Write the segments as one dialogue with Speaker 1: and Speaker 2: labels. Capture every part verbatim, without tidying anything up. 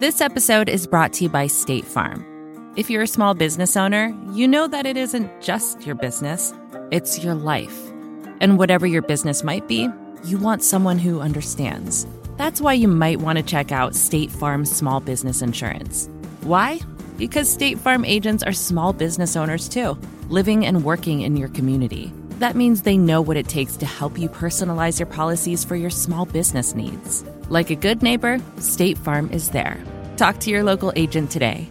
Speaker 1: This episode is brought to you by State Farm. If you're a small business owner, you know that it isn't just your business, it's your life. And whatever your business might be, you want someone who understands. That's why you might want to check out State Farm Small Business Insurance. Why? Because State Farm agents are small business owners too, living and working in your community. That means they know what it takes to help you personalize your policies for your small business needs. Like a good neighbor, State Farm is there. Talk to your local agent today.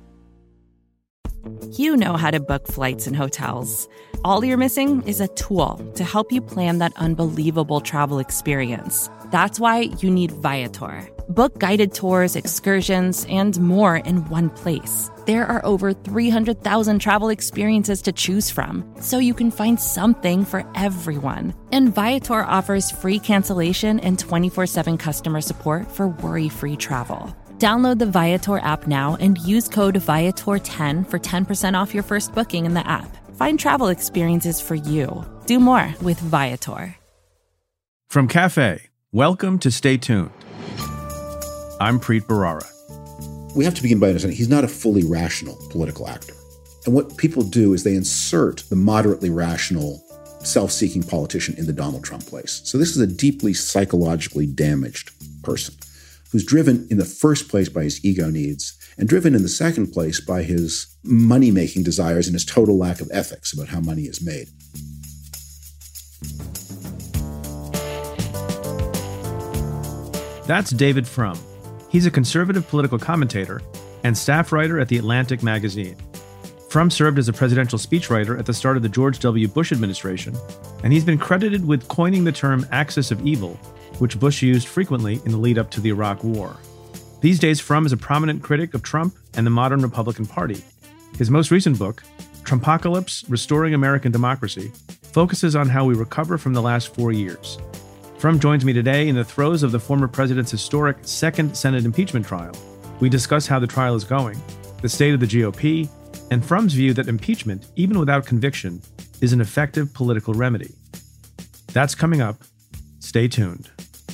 Speaker 1: You know how to book flights and hotels. All you're missing is a tool to help you plan that unbelievable travel experience. That's why you need Viator. Book guided tours, excursions, and more in one place. There are over three hundred thousand travel experiences to choose from, so you can find something for everyone. And Viator offers free cancellation and twenty-four seven customer support for worry-free travel. Download the Viator app now and use code Viator ten for ten percent off your first booking in the app. Find travel experiences for you. Do more with Viator.
Speaker 2: From Cafe, welcome to Stay Tuned. I'm Preet Bharara.
Speaker 3: We have to begin by understanding he's not a fully rational political actor. And what people do is they insert the moderately rational, self-seeking politician in the Donald Trump place. So this is a deeply psychologically damaged person who's driven in the first place by his ego needs and driven in the second place by his money-making desires and his total lack of ethics about how money is made.
Speaker 2: That's David Frum. He's a conservative political commentator and staff writer at The Atlantic magazine. Frum served as a presidential speechwriter at the start of the George W. Bush administration, and he's been credited with coining the term axis of evil, which Bush used frequently in the lead-up to the Iraq War. These days, Frum is a prominent critic of Trump and the modern Republican Party. His most recent book, Trumpocalypse: Restoring American Democracy, focuses on how we recover from the last four years. Frum joins me today in the throes of the former president's historic second Senate impeachment trial. We discuss how the trial is going, the state of the G O P, and Frum's view that impeachment, even without conviction, is an effective political remedy. That's coming up. Stay tuned.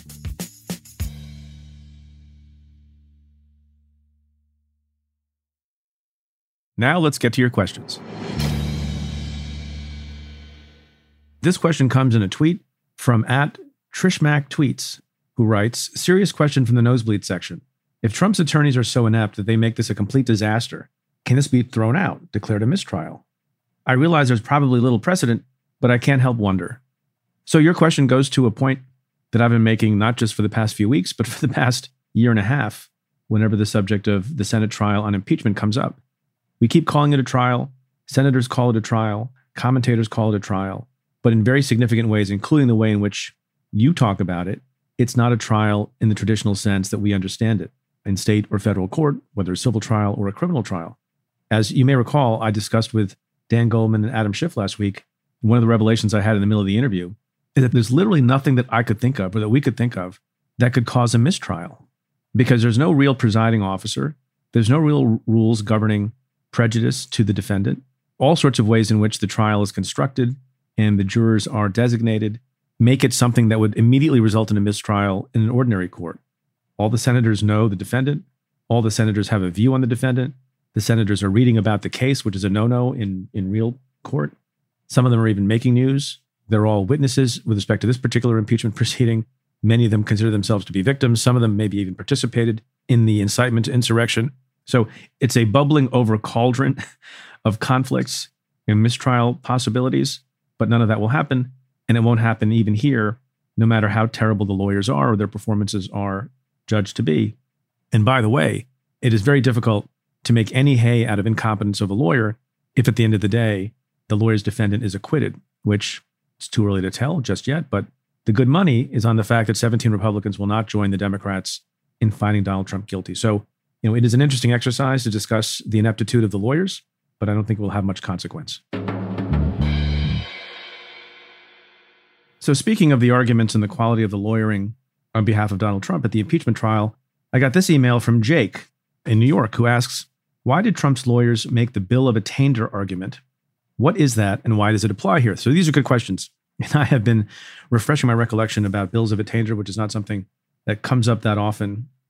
Speaker 2: Now let's get to your questions. This question comes in a tweet from at Trishmac Tweets, who writes, serious question from the Nosebleed section. If Trump's attorneys are so inept that they make this a complete disaster, can this be thrown out, declared a mistrial? I realize there's probably little precedent, but I can't help wonder. So your question goes to a point that I've been making not just for the past few weeks, but for the past year and a half, whenever the subject of the Senate trial on impeachment comes up. We keep calling it a trial. Senators call it a trial. Commentators call it a trial. But in very significant ways, including the way in which you talk about it, it's not a trial in the traditional sense that we understand it in state or federal court, whether a civil trial or a criminal trial. As you may recall, I discussed with Dan Goldman and Adam Schiff last week, one of the revelations I had in the middle of the interview is that there's literally nothing that I could think of or that we could think of that could cause a mistrial because there's no real presiding officer. There's no real rules governing prejudice to the defendant, all sorts of ways in which the trial is constructed and the jurors are designated make it something that would immediately result in a mistrial in an ordinary court. All the senators know the defendant. All the senators have a view on the defendant. The senators are reading about the case, which is a no-no in, in real court. Some of them are even making news. They're all witnesses with respect to this particular impeachment proceeding. Many of them consider themselves to be victims. Some of them maybe even participated in the incitement to insurrection. So it's a bubbling over cauldron of conflicts and mistrial possibilities, but none of that will happen. And it won't happen even here, no matter how terrible the lawyers are or their performances are judged to be. And by the way, it is very difficult to make any hay out of incompetence of a lawyer if at the end of the day, the lawyer's defendant is acquitted, which it's too early to tell just yet. But the good money is on the fact that seventeen Republicans will not join the Democrats in finding Donald Trump guilty. So, you know, it is an interesting exercise to discuss the ineptitude of the lawyers, but I don't think it will have much consequence. So speaking of the arguments and the quality of the lawyering on behalf of Donald Trump at the impeachment trial, I got this email from Jake in New York who asks, why did Trump's lawyers make the bill of attainder argument? What is that and why does it apply here? So these are good questions. And I have been refreshing my recollection about bills of attainder, which is not something that comes up that often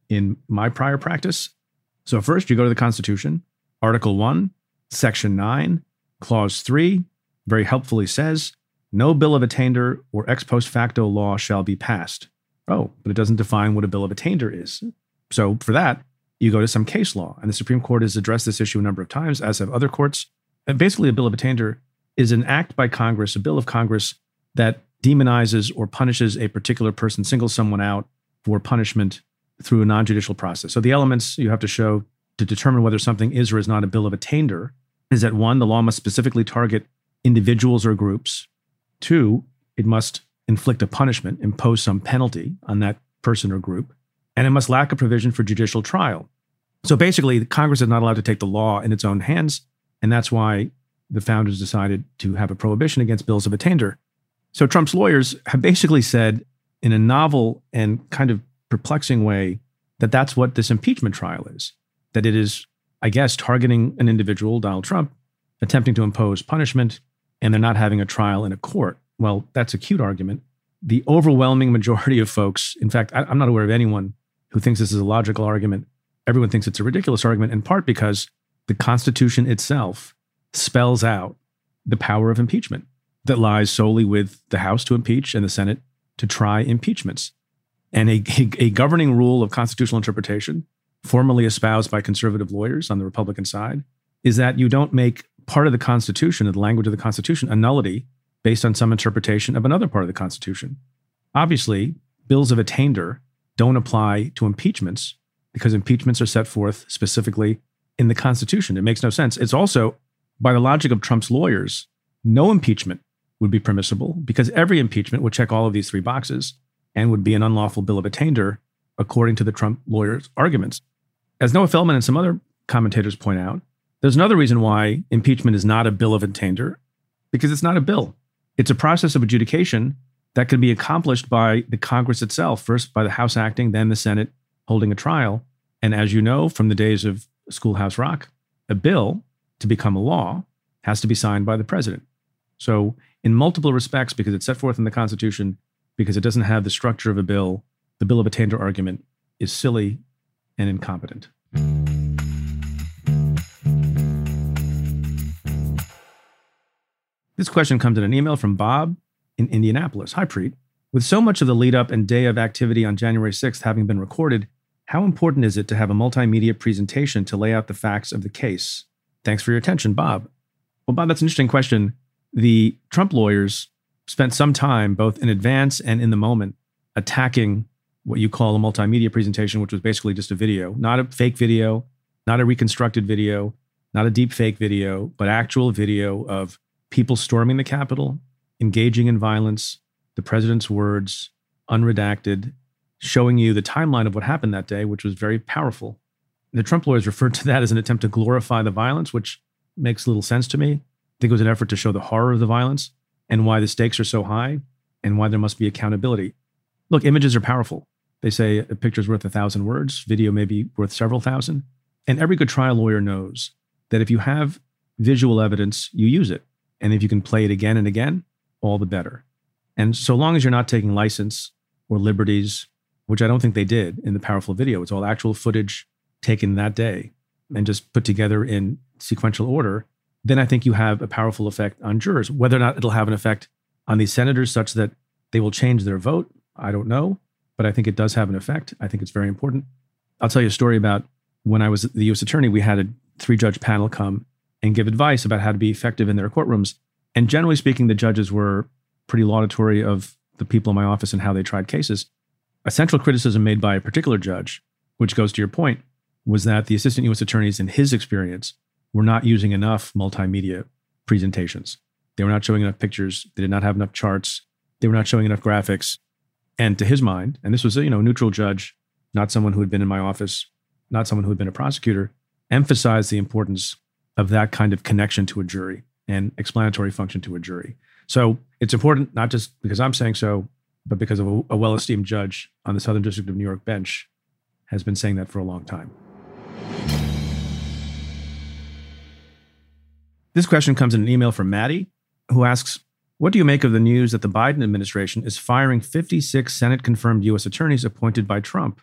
Speaker 2: in my prior practice. So first, you go to the Constitution, Article one, Section nine, Clause three, very helpfully says, no bill of attainder or ex post facto law shall be passed. Oh, but it doesn't define what a bill of attainder is. So for that, you go to some case law. And the Supreme Court has addressed this issue a number of times, as have other courts. And basically, a bill of attainder is an act by Congress, a bill of Congress that demonizes or punishes a particular person, singles someone out for punishment through a non-judicial process. So the elements you have to show to determine whether something is or is not a bill of attainder is that one, the law must specifically target individuals or groups. Two, it must inflict a punishment, impose some penalty on that person or group. And it must lack a provision for judicial trial. So basically, Congress is not allowed to take the law in its own hands. And that's why the founders decided to have a prohibition against bills of attainder. So Trump's lawyers have basically said in a novel and kind of perplexing way that that's what this impeachment trial is, that it is, I guess, targeting an individual, Donald Trump, attempting to impose punishment, and they're not having a trial in a court. Well, that's a cute argument. The overwhelming majority of folks, in fact, I, I'm not aware of anyone who thinks this is a logical argument. Everyone thinks it's a ridiculous argument, in part because the Constitution itself spells out the power of impeachment that lies solely with the House to impeach and the Senate to try impeachments. And a, a, a governing rule of constitutional interpretation, formerly espoused by conservative lawyers on the Republican side, is that you don't make part of the Constitution, the language of the Constitution, a nullity based on some interpretation of another part of the Constitution. Obviously, bills of attainder don't apply to impeachments because impeachments are set forth specifically in the Constitution. It makes no sense. It's also, by the logic of Trump's lawyers, no impeachment would be permissible because every impeachment would check all of these three boxes and would be an unlawful bill of attainder, according to the Trump lawyers' arguments. As Noah Feldman and some other commentators point out, there's another reason why impeachment is not a bill of attainder, because it's not a bill. It's a process of adjudication that can be accomplished by the Congress itself, first by the House acting, then the Senate holding a trial. And as you know from the days of Schoolhouse Rock, a bill to become a law has to be signed by the president. So in multiple respects, because it's set forth in the Constitution, because it doesn't have the structure of a bill, the bill of attainder argument is silly and incompetent. This question comes in an email from Bob in Indianapolis. Hi, Preet. With so much of the lead up and day of activity on January sixth having been recorded, how important is it to have a multimedia presentation to lay out the facts of the case? Thanks for your attention, Bob. Well, Bob, that's an interesting question. The Trump lawyers spent some time, both in advance and in the moment, attacking what you call a multimedia presentation, which was basically just a video, not a fake video, not a reconstructed video, not a deep fake video, but actual video of people storming the Capitol, engaging in violence, the president's words, unredacted, showing you the timeline of what happened that day, which was very powerful. The Trump lawyers referred to that as an attempt to glorify the violence, which makes little sense to me. I think it was an effort to show the horror of the violence and why the stakes are so high and why there must be accountability. Look, images are powerful. They say a picture's worth a thousand words, video may be worth several thousand. And every good trial lawyer knows that if you have visual evidence, you use it. And if you can play it again and again, all the better. And so long as you're not taking license or liberties, which I don't think they did in the powerful video, it's all actual footage taken that day and just put together in sequential order, then I think you have a powerful effect on jurors. Whether or not it'll have an effect on these senators such that they will change their vote, I don't know. But I think it does have an effect. I think it's very important. I'll tell you a story about when I was the U S attorney, we had a three-judge panel come and give advice about how to be effective in their courtrooms. And generally speaking, the judges were pretty laudatory of the people in my office and how they tried cases. A central criticism made by a particular judge, which goes to your point, was that the assistant U S attorneys, in his experience, were not using enough multimedia presentations. They were not showing enough pictures. They did not have enough charts. They were not showing enough graphics. And to his mind, and this was a you know neutral judge, not someone who had been in my office, not someone who had been a prosecutor, emphasized the importance of that kind of connection to a jury and explanatory function to a jury. So it's important, not just because I'm saying so, but because of a, a well-esteemed judge on the Southern District of New York bench has been saying that for a long time. This question comes in an email from Maddie, who asks, what do you make of the news that the Biden administration is firing fifty-six Senate-confirmed U S attorneys appointed by Trump?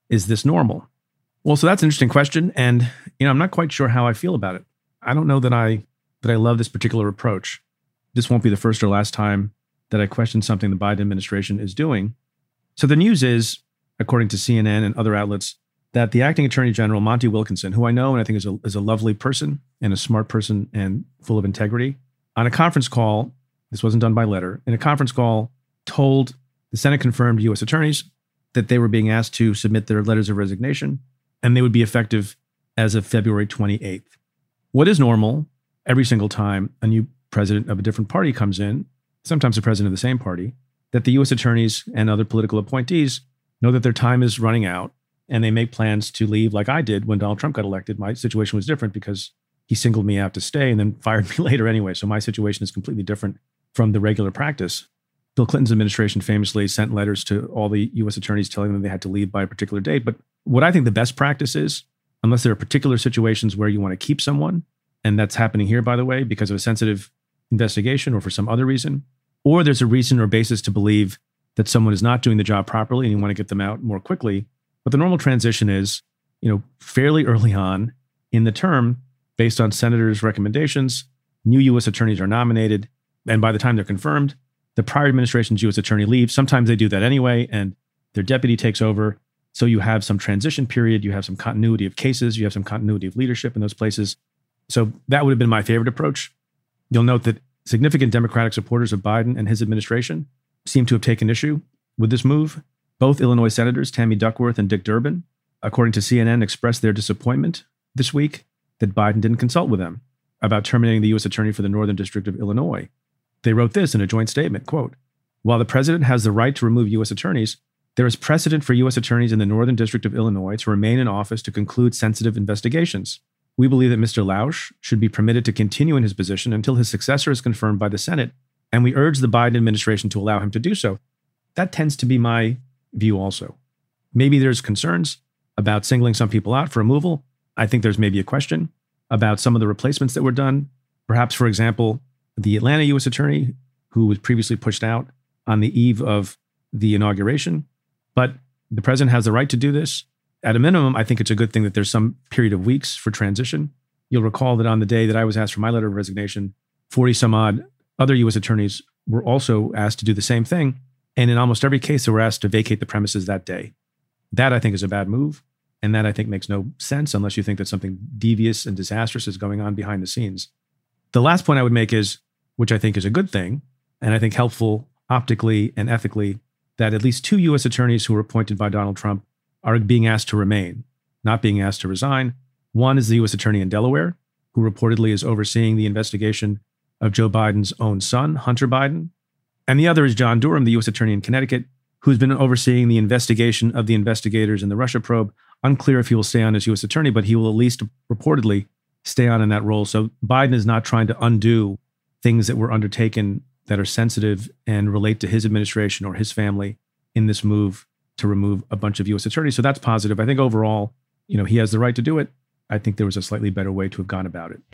Speaker 2: Is this normal? Well, so that's an interesting question. And, you know, I'm not quite sure how I feel about it. I don't know that I that I love this particular approach. This won't be the first or last time that I question something the Biden administration is doing. So the news is, according to C N N and other outlets, that the acting attorney general, Monty Wilkinson, who I know and I think is a, is a lovely person and a smart person and full of integrity, on a conference call, this wasn't done by letter, in a conference call, told the Senate confirmed U S attorneys that they were being asked to submit their letters of resignation and they would be effective as of February twenty-eighth. What is normal every single time a new president of a different party comes in, sometimes a president of the same party, that the U S attorneys and other political appointees know that their time is running out and they make plans to leave, like I did when Donald Trump got elected. My situation was different because he singled me out to stay and then fired me later anyway. So my situation is completely different from the regular practice. Bill Clinton's administration famously sent letters to all the U S attorneys telling them they had to leave by a particular date. But what I think the best practice is, unless there are particular situations where you want to keep someone, and that's happening here, by the way, because of a sensitive investigation or for some other reason, or there's a reason or basis to believe that someone is not doing the job properly and you want to get them out more quickly. But the normal transition is, you know, fairly early on in the term, based on senators' recommendations, new U S attorneys are nominated. And by the time they're confirmed, the prior administration's U S attorney leaves. Sometimes they do that anyway, and their deputy takes over. So you have some transition period, you have some continuity of cases, you have some continuity of leadership in those places. So that would have been my favorite approach. You'll note that significant Democratic supporters of Biden and his administration seem to have taken issue with this move. Both Illinois senators, Tammy Duckworth and Dick Durbin, according to C N N, expressed their disappointment this week that Biden didn't consult with them about terminating the U S attorney for the Northern District of Illinois. They wrote this in a joint statement, quote, "While the president has the right to remove U S attorneys, there is precedent for U S attorneys in the Northern District of Illinois to remain in office to conclude sensitive investigations. We believe that Mister Lausch should be permitted to continue in his position until his successor is confirmed by the Senate, and we urge the Biden administration to allow him to do so." That tends to be my view also. Maybe there's concerns about singling some people out for removal. I think there's maybe a question about some of the replacements that were done. Perhaps, for example, the Atlanta U S attorney who was previously pushed out on the eve of the inauguration. But the president has the right to do this. At a minimum, I think it's a good thing that there's some period of weeks for transition. You'll recall that on the day that I was asked for my letter of resignation, forty some odd other U S attorneys were also asked to do the same thing. And in almost every case, they were asked to vacate the premises that day. That, I think, is a bad move. And that, I think, makes no sense unless you think that something devious and disastrous is going on behind the scenes. The last point I would make is, which I think is a good thing, and I think helpful optically and ethically, that at least two U S attorneys who were appointed by Donald Trump are being asked to remain, not being asked to resign. One is the U S attorney in Delaware, who reportedly is overseeing the investigation of Joe Biden's own son, Hunter Biden. And the other is John Durham, the U S attorney in Connecticut, who's been overseeing the investigation of the investigators in the Russia probe. Unclear if he will stay on as U S attorney, but he will at least reportedly stay on in that role. So Biden is not trying to undo things that were undertaken that are sensitive and relate to his administration or his family in this move to remove a bunch of U S attorneys. So that's positive. I think overall, you know, he has the right to do it. I think there was a slightly better way to have gone about it.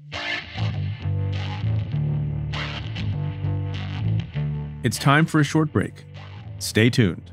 Speaker 2: It's time for a short break. Stay tuned.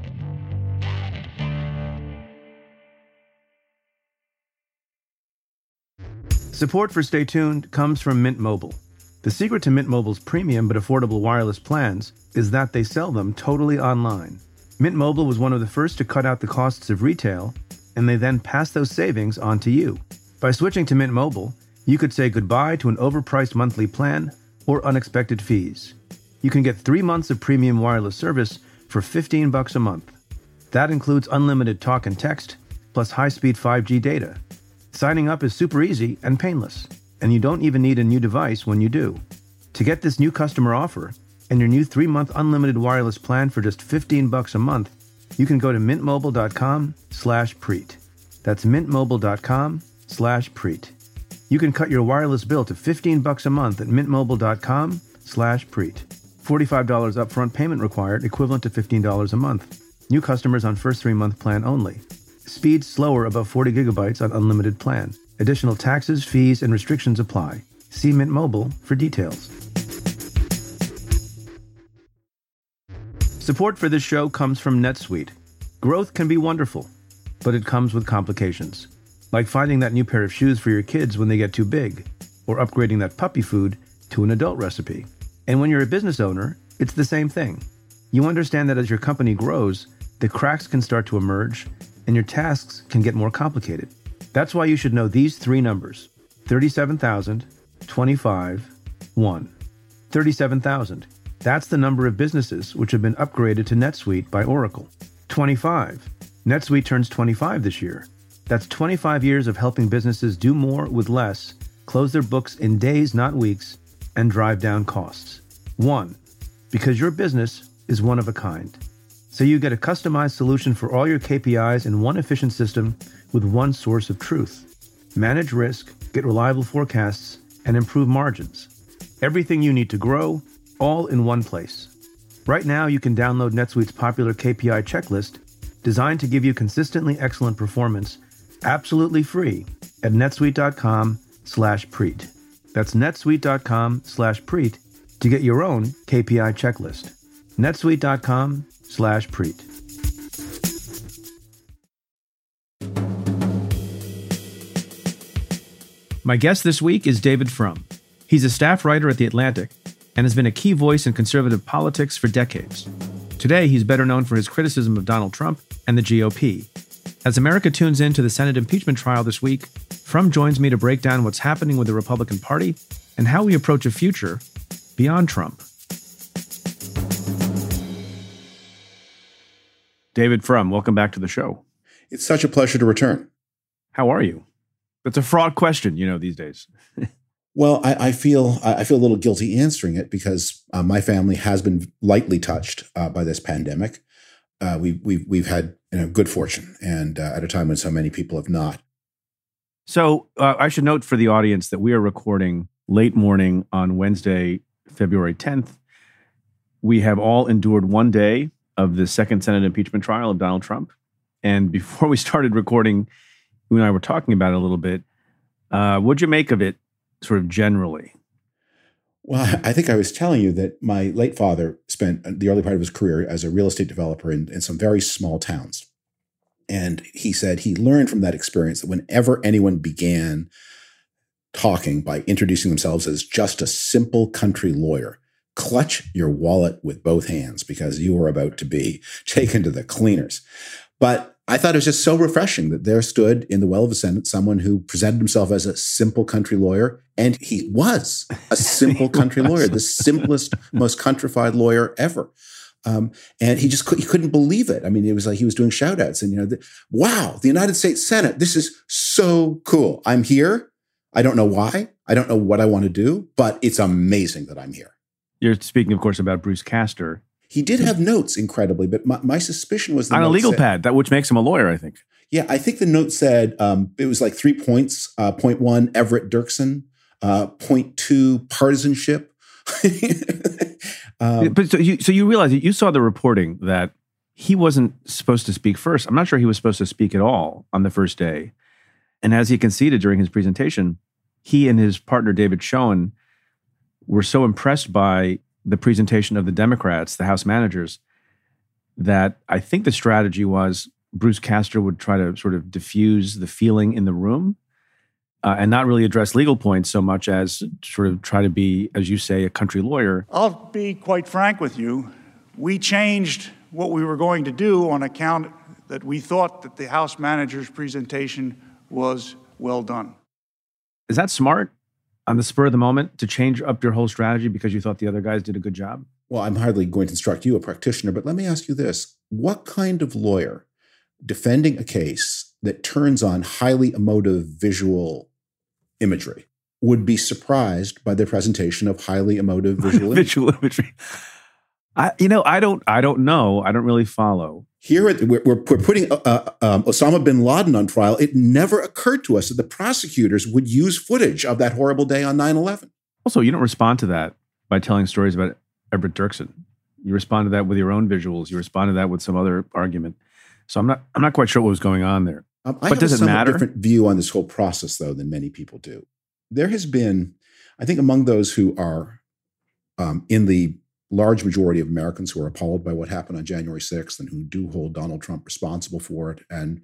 Speaker 2: Support for Stay Tuned comes from Mint Mobile. The secret to Mint Mobile's premium but affordable wireless plans is that they sell them totally online. Mint Mobile was one of the first to cut out the costs of retail, and they then pass those savings on to you. By switching to Mint Mobile, you could say goodbye to an overpriced monthly plan or unexpected fees. You can get three months of premium wireless service for fifteen bucks a month. That includes unlimited talk and text, plus high-speed five G data. Signing up is super easy and painless, and you don't even need a new device when you do. To get this new customer offer and your new three-month unlimited wireless plan for just fifteen bucks a month, you can go to mintmobile.com slash preet. That's mintmobile.com slash preet. You can cut your wireless bill to fifteen bucks a month at mintmobile.com slash preet. forty-five dollars upfront payment required, equivalent to fifteen dollars a month. New customers on first three-month plan only. Speed slower above forty gigabytes on unlimited plan. Additional taxes, fees, and restrictions apply. See Mint Mobile for details. Support for this show comes from NetSuite. Growth can be wonderful, but it comes with complications, like finding that new pair of shoes for your kids when they get too big, or upgrading that puppy food to an adult recipe. And when you're a business owner, it's the same thing. You understand that as your company grows, the cracks can start to emerge, and your tasks can get more complicated. That's why you should know these three numbers: thirty-seven thousand, twenty-five, one. thirty-seven thousand. That's the number of businesses which have been upgraded to NetSuite by Oracle. twenty-five. NetSuite turns twenty-five this year. That's twenty-five years of helping businesses do more with less, close their books in days, not weeks, and drive down costs. One, because your business is one of a kind. So you get a customized solution for all your K P Is in one efficient system with one source of truth. Manage risk, get reliable forecasts, and improve margins. Everything you need to grow, all in one place. Right now, you can download NetSuite's popular K P I checklist, designed to give you consistently excellent performance, absolutely free at netsuite.com slash Preet. That's netsuite.com slash Preet to get your own K P I checklist. netsuite.com slash Preet. My guest this week is David Frum. He's a staff writer at The Atlantic and has been a key voice in conservative politics for decades. Today, he's better known for his criticism of Donald Trump and the G O P. As America tunes in to the Senate impeachment trial this week, Frum joins me to break down what's happening with the Republican Party and how we approach a future beyond Trump. David Frum, welcome back to the show.
Speaker 3: It's such a pleasure to return.
Speaker 2: How are you? That's a fraught question, you know, these days.
Speaker 3: Well, I, I feel I feel a little guilty answering it because uh, my family has been lightly touched uh, by this pandemic. Uh, we, we've we've had you know, good fortune, and uh, at a time when so many people have not.
Speaker 2: So uh, I should note for the audience that we are recording late morning on Wednesday, February tenth. We have all endured one day of the second Senate impeachment trial of Donald Trump. And before we started recording, you and I were talking about it a little bit. Uh, what'd you make of it, sort of generally?
Speaker 3: Well, I think I was telling you that my late father spent the early part of his career as a real estate developer in, in some very small towns. And he said he learned from that experience that whenever anyone began talking by introducing themselves as just a simple country lawyer, clutch your wallet with both hands because you were about to be taken to the cleaners. But I thought it was just so refreshing that there stood in the well of the Senate someone who presented himself as a simple country lawyer, and he was a simple country lawyer, the simplest, most countrified lawyer ever. Um, and he just he couldn't believe it. I mean, it was like he was doing shout outs and, you know, the, wow, the United States Senate, this is so cool. I'm here. I don't know why. I don't know what I want to do, but it's amazing that I'm here.
Speaker 2: You're speaking, of course, about Bruce Castor.
Speaker 3: He did have notes, incredibly, but my, my suspicion was the
Speaker 2: on a legal
Speaker 3: said,
Speaker 2: pad, that which makes him a lawyer, I think.
Speaker 3: Yeah, I think the note said um, it was like three points. Uh, point one, Everett Dirksen. Uh, point two, partisanship. um,
Speaker 2: but so you, so you realize that you saw the reporting that he wasn't supposed to speak first. I'm not sure he was supposed to speak at all on the first day. And as he conceded during his presentation, he and his partner, David Schoen, were so impressed by the presentation of the Democrats, the House managers, that I think the strategy was Bruce Castor would try to sort of diffuse the feeling in the room uh, and not really address legal points so much as sort of try to be, as you say, a country lawyer.
Speaker 4: I'll be quite frank with you. We changed what we were going to do on account that we thought that the House manager's presentation was well done.
Speaker 2: Is that smart? On the spur of the moment to change up your whole strategy because you thought the other guys did a good job?
Speaker 3: Well, I'm hardly going to instruct you, a practitioner, but let me ask you this. What kind of lawyer defending a case that turns on highly emotive visual imagery would be surprised by the presentation of highly emotive visual imagery?
Speaker 2: Visual imagery. I, you know, I don't, I don't know. I don't really follow.
Speaker 3: Here, at, we're, we're putting uh, um, Osama bin Laden on trial. It never occurred to us that the prosecutors would use footage of that horrible day on nine eleven.
Speaker 2: Also, you don't respond to that by telling stories about Everett Dirksen. You respond to that with your own visuals. You respond to that with some other argument. So I'm not, I'm not quite sure what was going on there.
Speaker 3: Um, I
Speaker 2: but
Speaker 3: have
Speaker 2: does
Speaker 3: a
Speaker 2: it
Speaker 3: somewhat
Speaker 2: matter?
Speaker 3: different view on this whole process, though, than many people do. There has been, I think, among those who are um, in the large majority of Americans who are appalled by what happened on January sixth and who do hold Donald Trump responsible for it and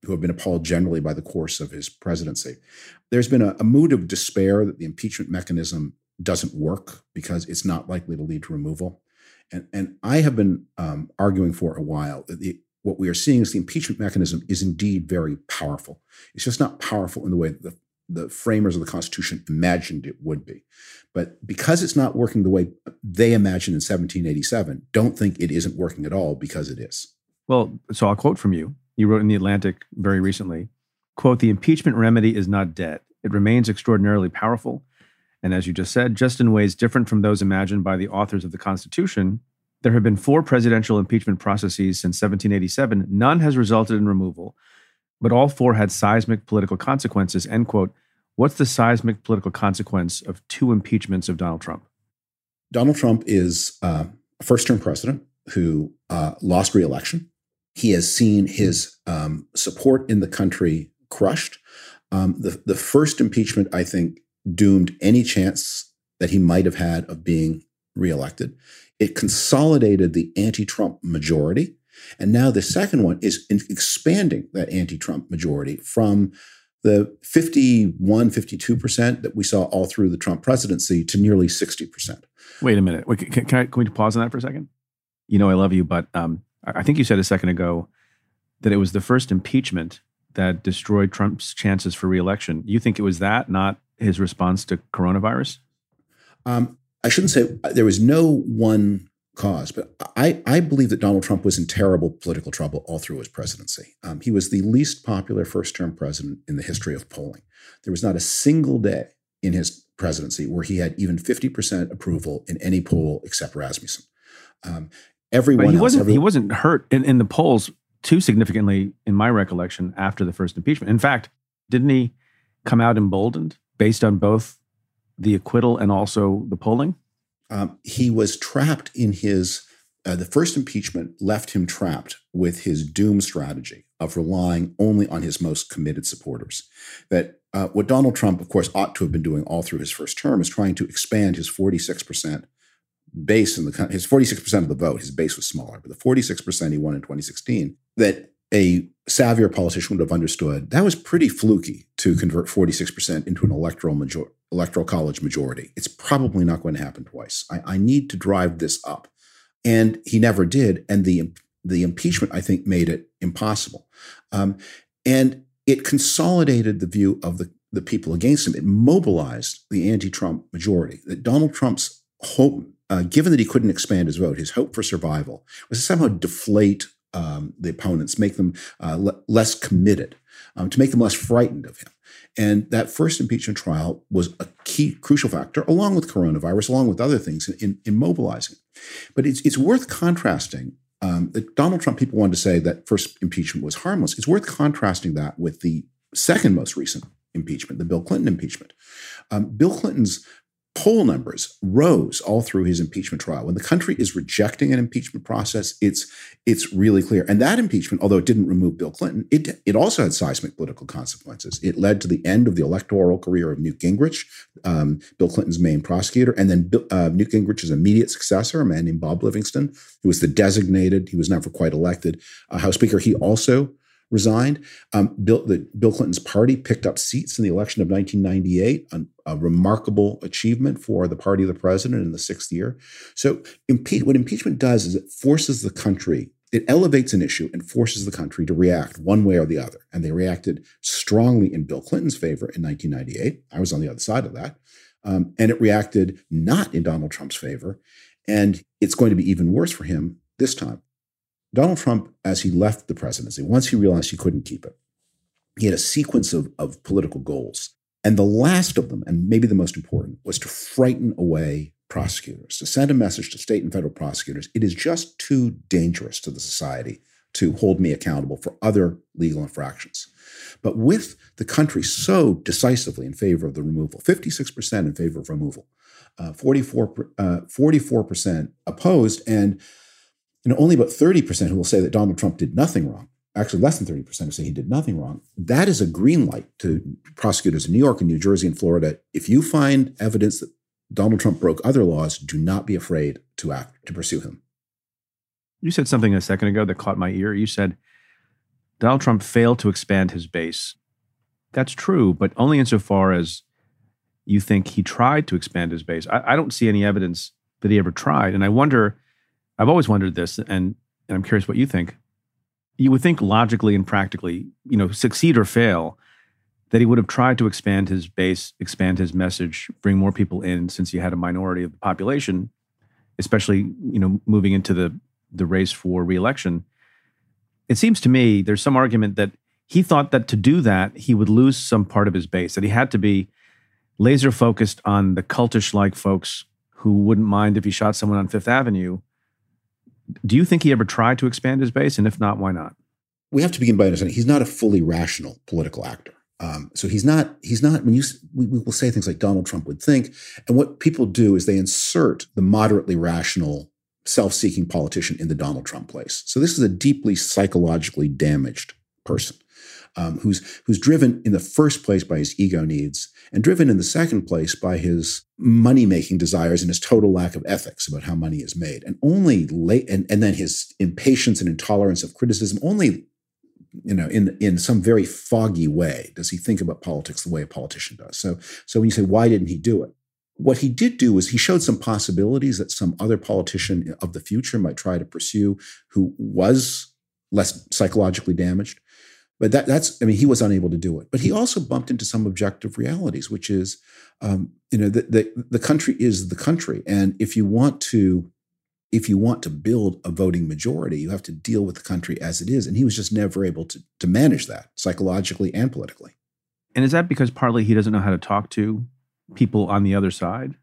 Speaker 3: who have been appalled generally by the course of his presidency. There's been a, a mood of despair that the impeachment mechanism doesn't work because it's not likely to lead to removal. And, and I have been um, arguing for a while that the, what we are seeing is the impeachment mechanism is indeed very powerful. It's just not powerful in the way that the, the framers of the Constitution imagined it would be. But because it's not working the way they imagined in seventeen eighty-seven, don't think it isn't working at all because it is.
Speaker 2: Well, so I'll quote from you. You wrote in The Atlantic very recently, quote, "The impeachment remedy is not dead. It remains extraordinarily powerful. And as you just said, just in ways different from those imagined by the authors of the Constitution, there have been four presidential impeachment processes since seventeen eighty-seven. None has resulted in removal, but all four had seismic political consequences," end quote. What's the seismic political consequence of two impeachments of Donald Trump?
Speaker 3: Donald Trump is uh, a first-term president who uh, lost re-election. He has seen his um, support in the country crushed. Um, the, the first impeachment, I think, doomed any chance that he might have had of being reelected. It consolidated the anti-Trump majority. And now the second one is in expanding that anti-Trump majority from the fifty-one, fifty-two percent that we saw all through the Trump presidency to nearly sixty percent.
Speaker 2: Wait a minute. Wait, can, can, I, can we pause on that for a second? You know I love you, but um, I think you said a second ago that it was the first impeachment that destroyed Trump's chances for reelection. You think it was that, not his response to coronavirus?
Speaker 3: Um, I shouldn't say there was no one cause, but I, I believe that Donald Trump was in terrible political trouble all through his presidency. Um, he was the least popular first-term president in the history of polling. There was not a single day in his presidency where he had even fifty percent approval in any poll except Rasmussen. Um, everyone
Speaker 2: but he
Speaker 3: else,
Speaker 2: wasn't,
Speaker 3: everyone,
Speaker 2: he wasn't hurt in, in the polls too significantly, in my recollection, after the first impeachment. In fact, didn't he come out emboldened based on both the acquittal and also the polling?
Speaker 3: Um, he was trapped in his, uh, the first impeachment left him trapped with his doom strategy of relying only on his most committed supporters. That uh, what Donald Trump, of course, ought to have been doing all through his first term is trying to expand his forty-six percent base in the, his forty-six percent of the vote. His base was smaller, but the forty-six percent he won in twenty sixteen, that a savvier politician would have understood, that was pretty fluky to convert forty-six percent into an electoral major, electoral college majority. It's probably not going to happen twice. I, I need to drive this up. And he never did. And the, the impeachment, I think, made it impossible. Um, and it consolidated the view of the, the people against him. It mobilized the anti-Trump majority. That Donald Trump's hope, uh, given that he couldn't expand his vote, his hope for survival was to somehow deflate Um, the opponents, make them uh, le- less committed, um, to make them less frightened of him. And that first impeachment trial was a key, crucial factor, along with coronavirus, along with other things, in, in mobilizing. But it's, it's worth contrasting. Um, that Donald Trump, people wanted to say that first impeachment was harmless. It's worth contrasting that with the second most recent impeachment, the Bill Clinton impeachment. Um, Bill Clinton's poll numbers rose all through his impeachment trial. When the country is rejecting an impeachment process, it's it's really clear. And that impeachment, although it didn't remove Bill Clinton, it it also had seismic political consequences. It led to the end of the electoral career of Newt Gingrich, um, Bill Clinton's main prosecutor, and then uh, Newt Gingrich's immediate successor, a man named Bob Livingston, who was the designated, he was never quite elected, uh, House Speaker. He also resigned. Um, Bill, the, Bill Clinton's party picked up seats in the election of nineteen ninety-eight, a, a remarkable achievement for the party of the president in the sixth year. So impe- what impeachment does is it forces the country, it elevates an issue and forces the country to react one way or the other. And they reacted strongly in Bill Clinton's favor in nineteen ninety-eight. I was on the other side of that. Um, and it reacted not in Donald Trump's favor. And it's going to be even worse for him this time. Donald Trump, as he left the presidency, once he realized he couldn't keep it, he had a sequence of, of political goals. And the last of them, and maybe the most important, was to frighten away prosecutors, to send a message to state and federal prosecutors. It is just too dangerous to the society to hold me accountable for other legal infractions. But with the country so decisively in favor of the removal, fifty-six percent in favor of removal, uh, forty-four, uh, forty-four percent opposed, and you know, only about thirty percent who will say that Donald Trump did nothing wrong. Actually, less than thirty percent who say he did nothing wrong. That is a green light to prosecutors in New York and New Jersey and Florida. If you find evidence that Donald Trump broke other laws, do not be afraid to act, to pursue him.
Speaker 2: You said something a second ago that caught my ear. You said Donald Trump failed to expand his base. That's true, but only insofar as you think he tried to expand his base. I, I don't see any evidence that he ever tried. And I wonder, I've always wondered this, and, and I'm curious what you think. You would think logically and practically, you know, succeed or fail, that he would have tried to expand his base, expand his message, bring more people in, since he had a minority of the population, especially, you know, moving into the, the race for re-election. It seems to me there's some argument that he thought that to do that, he would lose some part of his base, that he had to be laser focused on the cultish-like folks who wouldn't mind if he shot someone on Fifth Avenue. Do you think he ever tried to expand his base? And if not, why not?
Speaker 3: We have to begin by understanding he's not a fully rational political actor. Um, so he's not, he's not, when you, we, we will say things like Donald Trump would think. And what people do is they insert the moderately rational, self-seeking politician in the Donald Trump place. So this is a deeply psychologically damaged person. Um, who's who's driven in the first place by his ego needs and driven in the second place by his money-making desires and his total lack of ethics about how money is made. And only late, and, and then his impatience and intolerance of criticism, only, you know, in, in some very foggy way does he think about politics the way a politician does. So, so when you say, why didn't he do it? What he did do was he showed some possibilities that some other politician of the future might try to pursue who was less psychologically damaged. But that, that's, I mean, he was unable to do it. But he also bumped into some objective realities, which is, um, you know, the, the the country is the country, and if you want to, if you want to build a voting majority, you have to deal with the country as it is. And he was just never able to to manage that psychologically and politically.
Speaker 2: And is that because partly he doesn't know how to talk to people on the other side?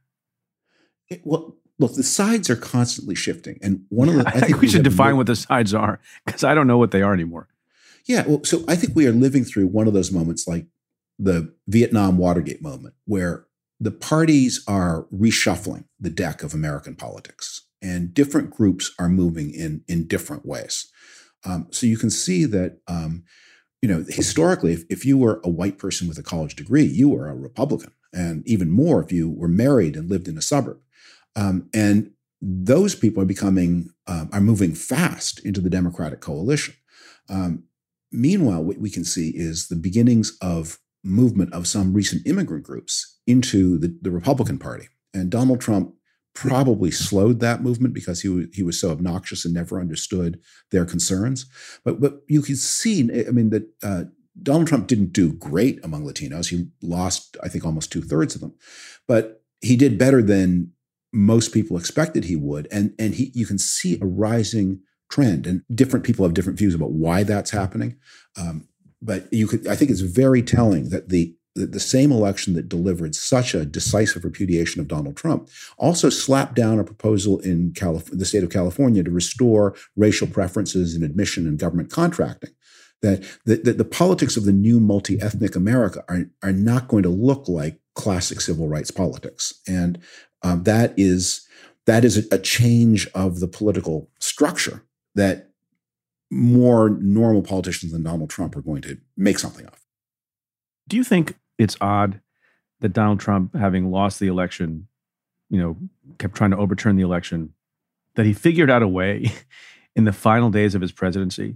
Speaker 3: It, well, look, the sides are constantly shifting, and one of the
Speaker 2: I think, I think we, we should define what the sides are, because I don't know what they are anymore.
Speaker 3: Yeah, well, so I think we are living through one of those moments like the Vietnam Watergate moment, where the parties are reshuffling the deck of American politics, and different groups are moving in, in different ways. Um, so you can see that, um, you know, historically, if, if you were a white person with a college degree, you were a Republican, and even more if you were married and lived in a suburb. Um, and those people are becoming, um, are moving fast into the Democratic coalition. Um, Meanwhile, what we can see is the beginnings of movement of some recent immigrant groups into the, the Republican Party. And Donald Trump probably slowed that movement because he, he was so obnoxious and never understood their concerns. But, but you can see, I mean, that uh, Donald Trump didn't do great among Latinos. He lost, I think, almost two thirds of them. But he did better than most people expected he would. And, and he, you can see a rising trend, and different people have different views about why that's happening. Um, but you could, I think it's very telling that the, the the same election that delivered such a decisive repudiation of Donald Trump also slapped down a proposal in Calif- the state of California to restore racial preferences in admission and government contracting. That the, the, the politics of the new multi-ethnic America are, are not going to look like classic civil rights politics. And um, that is that is a, a change of the political structure that more normal politicians than Donald Trump are going to make something of.
Speaker 2: Do you think it's odd that Donald Trump, having lost the election, you know, kept trying to overturn the election, that he figured out a way in the final days of his presidency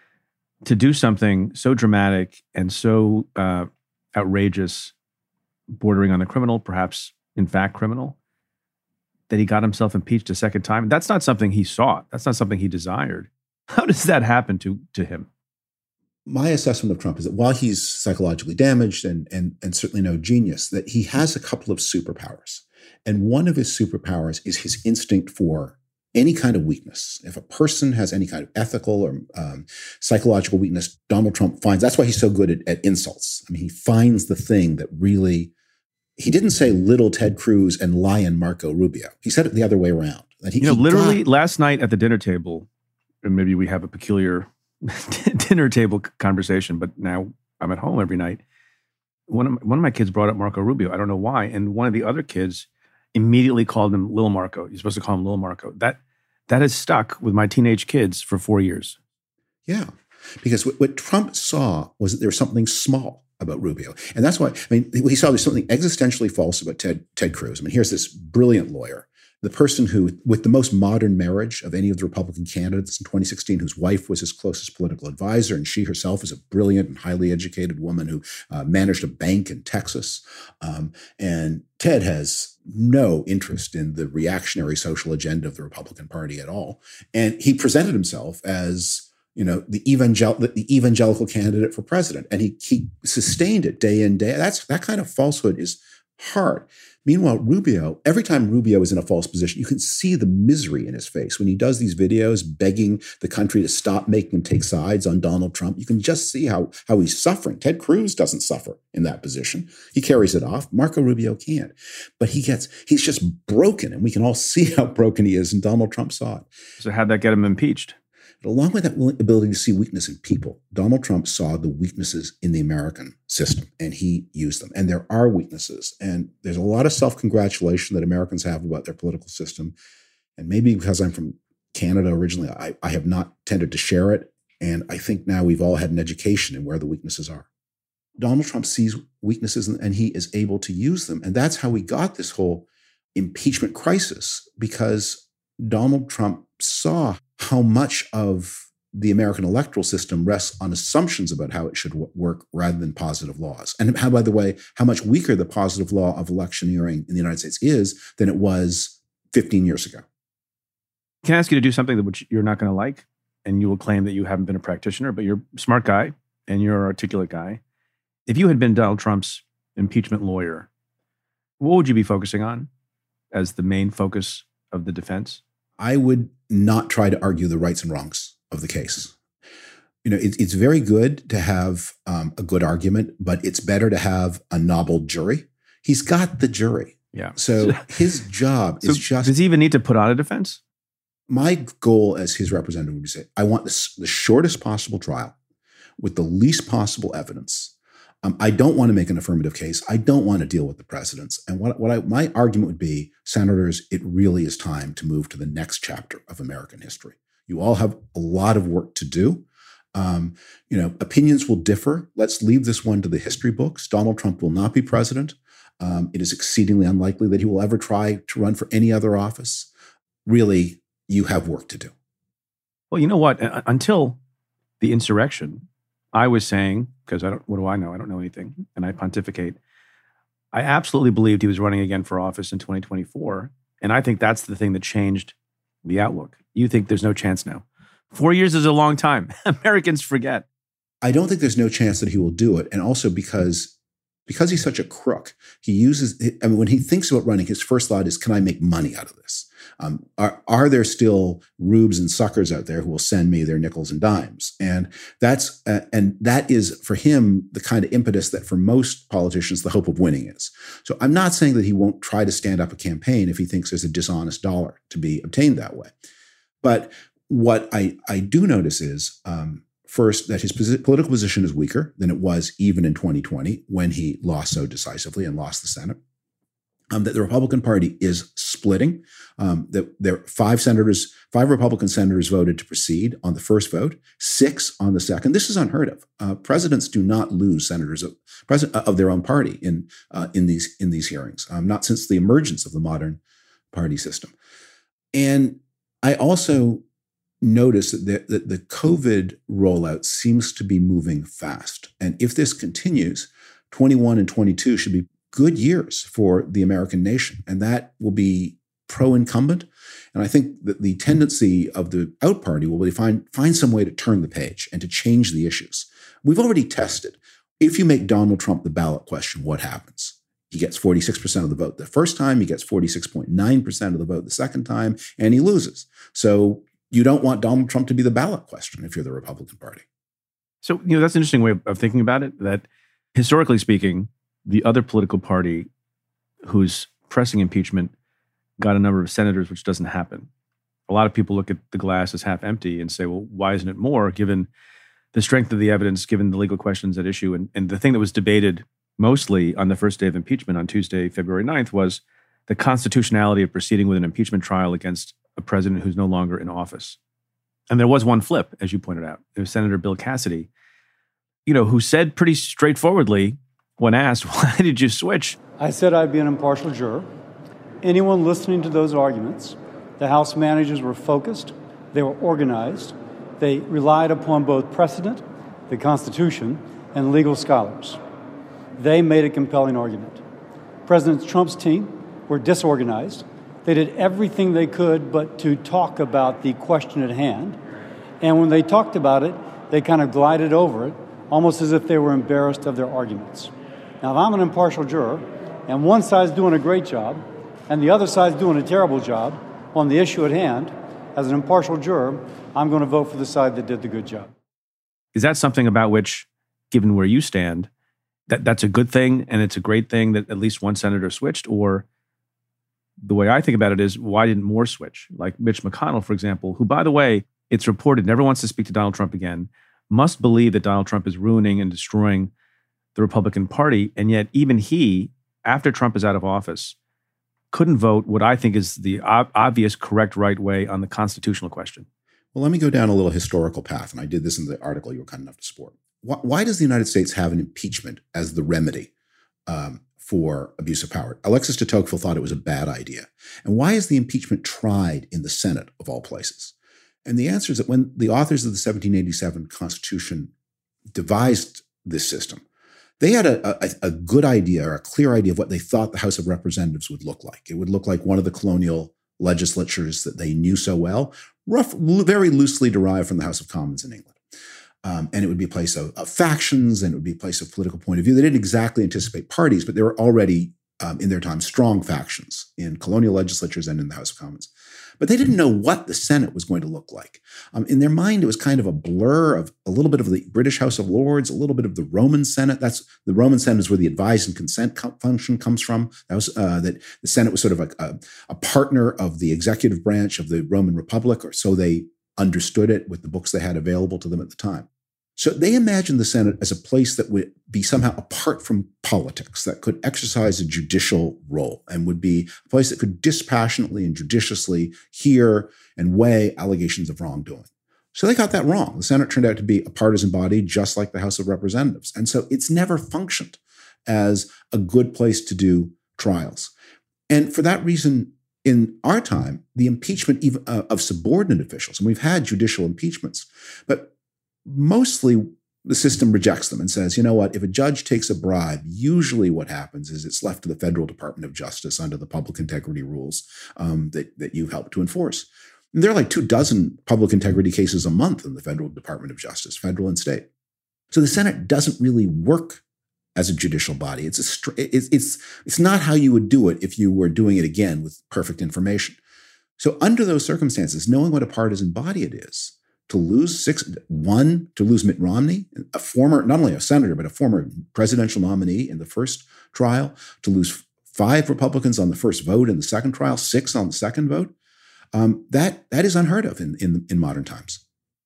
Speaker 2: to do something so dramatic and so uh, outrageous, bordering on the criminal, perhaps in fact criminal, that he got himself impeached a second time? That's not something he sought. That's not something he desired. How does that happen to, to him?
Speaker 3: My assessment of Trump is that while he's psychologically damaged and, and, and certainly no genius, that he has a couple of superpowers. And one of his superpowers is his instinct for any kind of weakness. If a person has any kind of ethical or um, psychological weakness, Donald Trump finds, that's why he's so good at, at insults. I mean, he finds the thing that really, he didn't say little Ted Cruz and lion Marco Rubio. He said it the other way around. That he,
Speaker 2: you know,
Speaker 3: he
Speaker 2: literally
Speaker 3: got,
Speaker 2: last night at the dinner table, and maybe we have a peculiar dinner table conversation, but now I'm at home every night. One of, my, one of my kids brought up Marco Rubio. I don't know why. And one of the other kids immediately called him Lil Marco. You're supposed to call him Lil Marco. That, that has stuck with my teenage kids for four years.
Speaker 3: Yeah. Because what, what Trump saw was that there was something small about Rubio. And that's why, I mean, he saw there's something existentially false about Ted, Ted Cruz. I mean, here's this brilliant lawyer, the person who, with the most modern marriage of any of the Republican candidates in twenty sixteen, whose wife was his closest political advisor, and she herself is a brilliant and highly educated woman who uh, managed a bank in Texas. Um, and Ted has no interest in the reactionary social agenda of the Republican Party at all. And he presented himself as, you know, the, evangel- the evangelical candidate for president. And he, he sustained it day in, day out. That's, that kind of falsehood is hard. Meanwhile, Rubio, every time Rubio is in a false position, you can see the misery in his face. When he does these videos begging the country to stop making him take sides on Donald Trump, you can just see how, how he's suffering. Ted Cruz doesn't suffer in that position. He carries it off. Marco Rubio can't. But he gets, he's just broken, and we can all see how broken he is, and Donald Trump saw it.
Speaker 2: So how'd that get him impeached?
Speaker 3: But along with that ability to see weakness in people, Donald Trump saw the weaknesses in the American system, and he used them. And there are weaknesses. And there's a lot of self-congratulation that Americans have about their political system. And maybe because I'm from Canada originally, I, I have not tended to share it. And I think now we've all had an education in where the weaknesses are. Donald Trump sees weaknesses, and he is able to use them. And that's how we got this whole impeachment crisis, because Donald Trump saw how much of the American electoral system rests on assumptions about how it should w- work rather than positive laws. And how, by the way, how much weaker the positive law of electioneering in the United States is than it was fifteen years ago.
Speaker 2: Can I ask you to do something that which you're not going to like, and you will claim that you haven't been a practitioner, but you're a smart guy and you're an articulate guy. If you had been Donald Trump's impeachment lawyer, what would you be focusing on as the main focus of the defense?
Speaker 3: I would not try to argue the rights and wrongs of the case. You know, it, it's very good to have um, a good argument, but it's better to have a nobbled jury. He's got the jury.
Speaker 2: Yeah.
Speaker 3: So his job
Speaker 2: so
Speaker 3: is just...
Speaker 2: Does he even need to put on a defense?
Speaker 3: My goal as his representative would be to say, I want this, the shortest possible trial with the least possible evidence. Um, I don't want to make an affirmative case. I don't want to deal with the precedents. And what, what I, my argument would be, senators, it really is time to move to the next chapter of American history. You all have a lot of work to do. Um, you know, opinions will differ. Let's leave this one to the history books. Donald Trump will not be president. Um, it is exceedingly unlikely that he will ever try to run for any other office. Really, you have work to do.
Speaker 2: Well, you know what? Until the insurrection, I was saying, because I don't, what do I know? I don't know anything, and I pontificate. I absolutely believed he was running again for office in twenty twenty-four, and I think that's the thing that changed the outlook. You think there's no chance now? Four years is a long time. Americans forget.
Speaker 3: I don't think there's no chance that he will do it, and also because because he's such a crook, he uses. I mean, when he thinks about running, his first thought is, "Can I make money out of this? Um, are, are there still rubes and suckers out there who will send me their nickels and dimes?" And that's uh, and that is for him the kind of impetus that for most politicians the hope of winning is. So I'm not saying that he won't try to stand up a campaign if he thinks there's a dishonest dollar to be obtained that way. But what I I do notice is um, first that his posi- political position is weaker than it was even in twenty twenty when he lost so decisively and lost the Senate. Um, that the Republican Party is splitting. Um, that there five senators, five Republican senators voted to proceed on the first vote, six on the second. This is unheard of. Uh, presidents do not lose senators of, president, of their own party in uh, in these in these hearings. Um, not since the emergence of the modern party system. And I also notice that the, that the COVID rollout seems to be moving fast. And if this continues, twenty-one and twenty-two should be good years for the American nation. And that will be pro-incumbent. And I think that the tendency of the out party will be to find, find some way to turn the page and to change the issues. We've already tested. If you make Donald Trump the ballot question, what happens? He gets forty-six percent of the vote the first time, he gets forty-six point nine percent of the vote the second time, and he loses. So you don't want Donald Trump to be the ballot question if you're the Republican Party.
Speaker 2: So, you know, that's an interesting way of thinking about it, that historically speaking, the other political party who's pressing impeachment got a number of senators, which doesn't happen. A lot of people look at the glass as half empty and say, well, why isn't it more, given the strength of the evidence, given the legal questions at issue? And, and the thing that was debated mostly on the first day of impeachment on Tuesday, February ninth, was the constitutionality of proceeding with an impeachment trial against a president who's no longer in office. And there was one flip, as you pointed out. It was Senator Bill Cassidy, you know, who said pretty straightforwardly, when asked, why did you switch?
Speaker 5: I said I'd be an impartial juror. anyone listening to those arguments, the House managers were focused, they were organized, they relied upon both precedent, the Constitution, and legal scholars. They made a compelling argument. President Trump's team were disorganized. They did everything they could but to talk about the question at hand. And when they talked about it, they kind of glided over it, almost as if they were embarrassed of their arguments. Now, if I'm an impartial juror, and one side's doing a great job, and the other side's doing a terrible job on the issue at hand, as an impartial juror, I'm going to vote for the side that did the good job.
Speaker 2: Is that something about which, given where you stand, that that's a good thing and it's a great thing that at least one senator switched? Or the way I think about it is, why didn't more switch? Like Mitch McConnell, for example, who, by the way, it's reported never wants to speak to Donald Trump again, must believe that Donald Trump is ruining and destroying the Republican Party. And yet even he, after Trump is out of office, couldn't vote what I think is the ob- obvious correct right way on the constitutional question.
Speaker 3: Well, let me go down a little historical path, and I did this in the article you were kind enough to support. Why, why does the United States have an impeachment as the remedy um, for abuse of power? Alexis de Tocqueville thought it was a bad idea. And why is the impeachment tried in the Senate, of all places? And the answer is that when the authors of the seventeen eighty-seven Constitution devised this system, they had a, a, a good idea or a clear idea of what they thought the House of Representatives would look like. It would look like one of the colonial legislatures that they knew so well, rough, very loosely derived from the House of Commons in England. Um, and it would be a place of, of factions, and it would be a place of political point of view. They didn't exactly anticipate parties, but they were already, um, in their time, strong factions in colonial legislatures and in the House of Commons. But they didn't know what the Senate was going to look like. Um, in their mind, it was kind of a blur of a little bit of the British House of Lords, a little bit of the Roman Senate. That's the Roman Senate is where the advise and consent co- function comes from. That was uh, that the Senate was sort of a, a, a partner of the executive branch of the Roman Republic, or so they understood it with the books they had available to them at the time. So they imagined the Senate as a place that would be somehow apart from politics, that could exercise a judicial role, and would be a place that could dispassionately and judiciously hear and weigh allegations of wrongdoing. So they got that wrong. The Senate turned out to be a partisan body, just like the House of Representatives. And so it's never functioned as a good place to do trials. And for that reason, in our time, the impeachment even, uh, of subordinate officials, and we've had judicial impeachments, but mostly the system rejects them and says, you know what, if a judge takes a bribe, usually what happens is it's left to the Federal Department of Justice under the public integrity rules um, that, that you help to enforce. And there are like two dozen public integrity cases a month in the Federal Department of Justice, federal and state. So the Senate doesn't really work as a judicial body. It's, a, it's, it's, it's not how you would do it if you were doing it again with perfect information. So under those circumstances, knowing what a partisan body it is, to lose six, one, to lose Mitt Romney, a former, not only a senator, but a former presidential nominee in the first trial, to lose five Republicans on the first vote in the second trial, six on the second vote, um, that that is unheard of in, in, in modern times.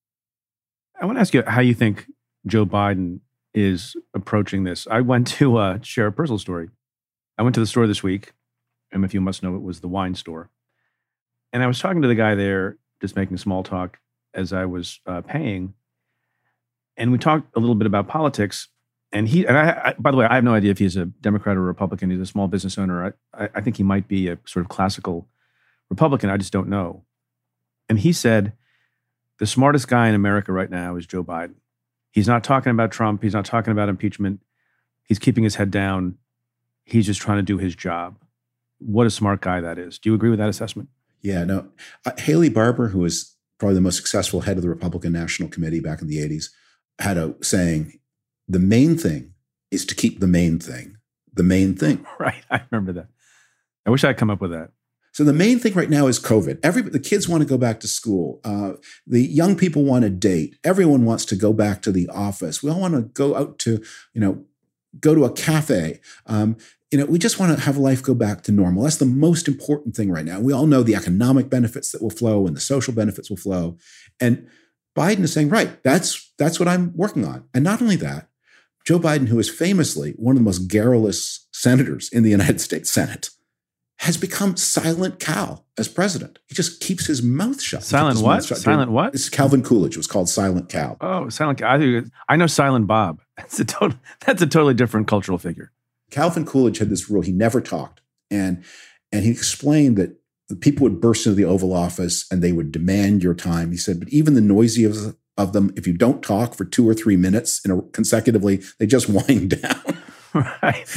Speaker 2: I want to ask you how you think Joe Biden is approaching this. I went to uh, share a personal story. I went to the store this week, and if you must know, it was the wine store. And I was talking to the guy there, just making small talk, as I was uh, paying, and we talked a little bit about politics. And he, and I, I, by the way, I have no idea if he's a Democrat or a Republican. He's a small business owner. I, I think he might be a sort of classical Republican. I just don't know. And he said, the smartest guy in America right now is Joe Biden. He's not talking about Trump. He's not talking about impeachment. He's keeping his head down. He's just trying to do his job. What a smart guy that is. Do you agree with that assessment?
Speaker 3: Yeah, no. Uh, Haley Barbour, who was probably the most successful head of the Republican National Committee back in the eighties, had a saying, the main thing is to keep the main thing the main thing.
Speaker 2: Right. I remember that. I wish I'd come up with that.
Speaker 3: So the main thing right now is COVID. Every, the kids want to go back to school. Uh, the young people want to date. Everyone wants to go back to the office. We all want to go out to, you know, go to a cafe. Um, You know, we just want to have life go back to normal. That's the most important thing right now. We all know the economic benefits that will flow and the social benefits will flow. And Biden is saying, right, that's that's what I'm working on. And not only that, Joe Biden, who is famously one of the most garrulous senators in the United States Senate, has become Silent Cal as president. He just keeps his mouth shut.
Speaker 2: Silent what?
Speaker 3: Shut.
Speaker 2: Silent what?
Speaker 3: This is Calvin Coolidge. It was called Silent Cal.
Speaker 2: Oh, Silent Cal. I, I know Silent Bob. That's a, total, that's a totally different cultural figure.
Speaker 3: Calvin Coolidge had this rule. He never talked. And And he explained that people would burst into the Oval Office and they would demand your time. He said, but even the noisiest of them, if you don't talk for two or three minutes in a, consecutively, they just wind down.
Speaker 2: Right.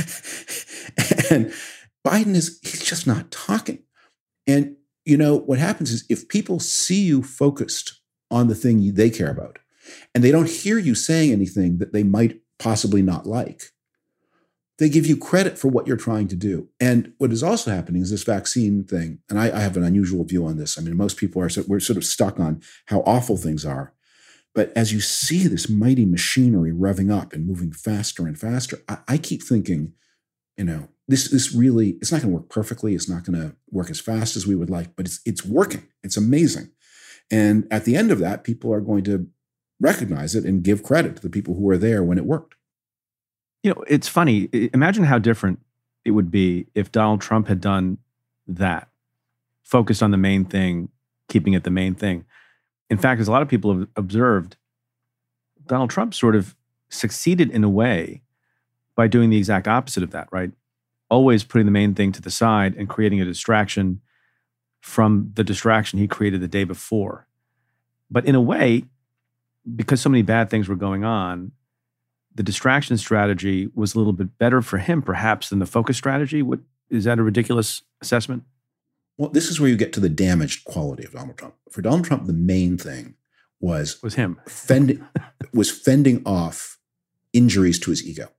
Speaker 3: And Biden is, he's just not talking. And, you know, what happens is if people see you focused on the thing you, they care about, and they don't hear you saying anything that they might possibly not like, they give you credit for what you're trying to do. And what is also happening is this vaccine thing, and I, I have an unusual view on this. I mean, most people are, we're sort of stuck on how awful things are. But as you see this mighty machinery revving up and moving faster and faster, I, I keep thinking, you know, this this really, it's not going to work perfectly. It's not going to work as fast as we would like, but it's it's working. It's amazing. And at the end of that, people are going to recognize it and give credit to the people who were there when it worked.
Speaker 2: You know, it's funny. Imagine how different it would be if Donald Trump had done that, focused on the main thing, keeping it the main thing. In fact, as a lot of people have observed, Donald Trump sort of succeeded in a way by doing the exact opposite of that, right? Always putting the main thing to the side and creating a distraction from the distraction he created the day before. But in a way, because so many bad things were going on, the distraction strategy was a little bit better for him, perhaps, than the focus strategy. What, is that a ridiculous assessment?
Speaker 3: Well, this is where you get to the damaged quality of Donald Trump. For Donald Trump, the main thing was
Speaker 2: was him
Speaker 3: fending was fending off injuries to his ego.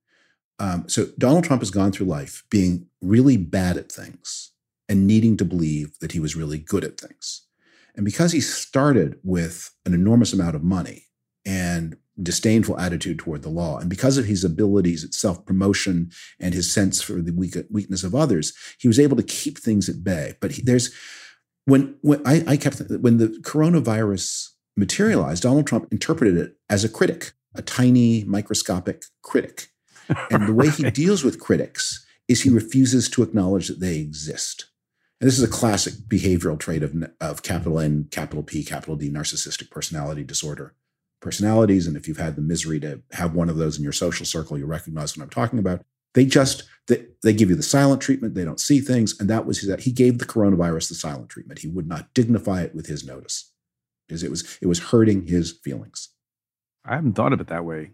Speaker 3: Um, so Donald Trump has gone through life being really bad at things and needing to believe that he was really good at things. And because he started with an enormous amount of money and disdainful attitude toward the law, and because of his abilities at self-promotion and his sense for the weak, weakness of others, he was able to keep things at bay. But he, there's when when I, I kept when the coronavirus materialized, Donald Trump interpreted it as a critic, a tiny microscopic critic. And the way he deals with critics is he refuses to acknowledge that they exist. And this is a classic behavioral trait of, of capital N, capital P, capital D, narcissistic personality disorder personalities. And if you've had the misery to have one of those in your social circle, you recognize what I'm talking about. They just, they, they give you the silent treatment. They don't see things. And that was that he gave the coronavirus the silent treatment. He would not dignify it with his notice because it was, it was hurting his feelings.
Speaker 2: I haven't thought of it that way.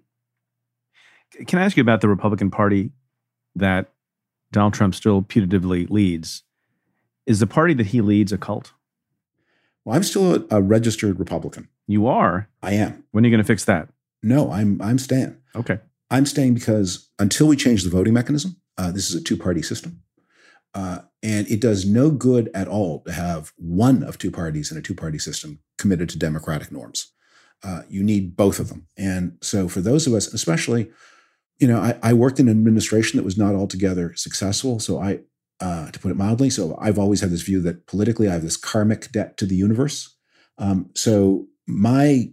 Speaker 2: Can I ask you about the Republican Party that Donald Trump still putatively leads? Is the party that he leads a cult?
Speaker 3: Well, I'm still a, a registered Republican.
Speaker 2: You are?
Speaker 3: I am.
Speaker 2: When are you going to fix that?
Speaker 3: No, I'm I'm staying.
Speaker 2: Okay.
Speaker 3: I'm staying because until we change the voting mechanism, uh, this is a two-party system. Uh, and it does no good at all to have one of two parties in a two-party system committed to democratic norms. Uh, you need both of them. And so for those of us, especially, you know, I, I worked in an administration that was not altogether successful. So I, uh, to put it mildly, so I've always had this view that politically I have this karmic debt to the universe. Um, so my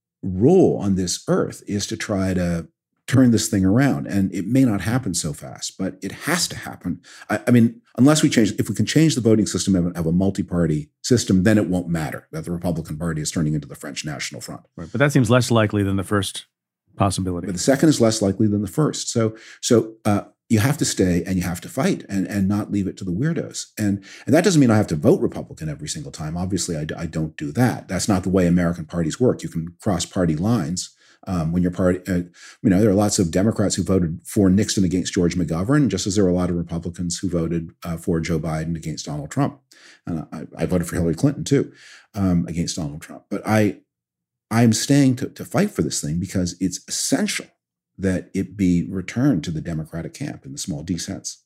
Speaker 3: role on this earth is to try to turn this thing around. And it may not happen so fast, but it has to happen. I, I mean, unless we change, if we can change the voting system and have a multi-party system, then it won't matter that the Republican Party is turning into the French National Front.
Speaker 2: Right. But that seems less likely than the first possibility.
Speaker 3: But the second is less likely than the first. So, so uh, you have to stay and you have to fight and, and not leave it to the weirdos. And, and that doesn't mean I have to vote Republican every single time. Obviously, I, I don't do that. That's not the way American parties work. You can cross party lines. Um, when your party, uh, you know, there are lots of Democrats who voted for Nixon against George McGovern, just as there were a lot of Republicans who voted uh, for Joe Biden against Donald Trump. And I, I voted for Hillary Clinton too, um, against Donald Trump. But I, I'm staying to, to fight for this thing because it's essential that it be returned to the Democratic camp in the small d sense.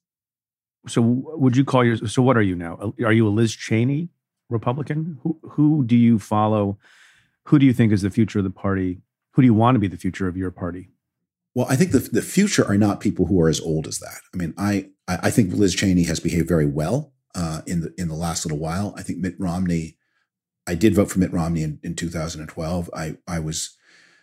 Speaker 2: So would you call your, so what are you now? Are you a Liz Cheney Republican? Who, who do you follow? Who do you think is the future of the party? Who do you want to be the future of your party?
Speaker 3: Well, I think the, the future are not people who are as old as that. I mean, I I think Liz Cheney has behaved very well uh, in the in the last little while. I think Mitt Romney, I did vote for Mitt Romney in, in two thousand twelve. I I was,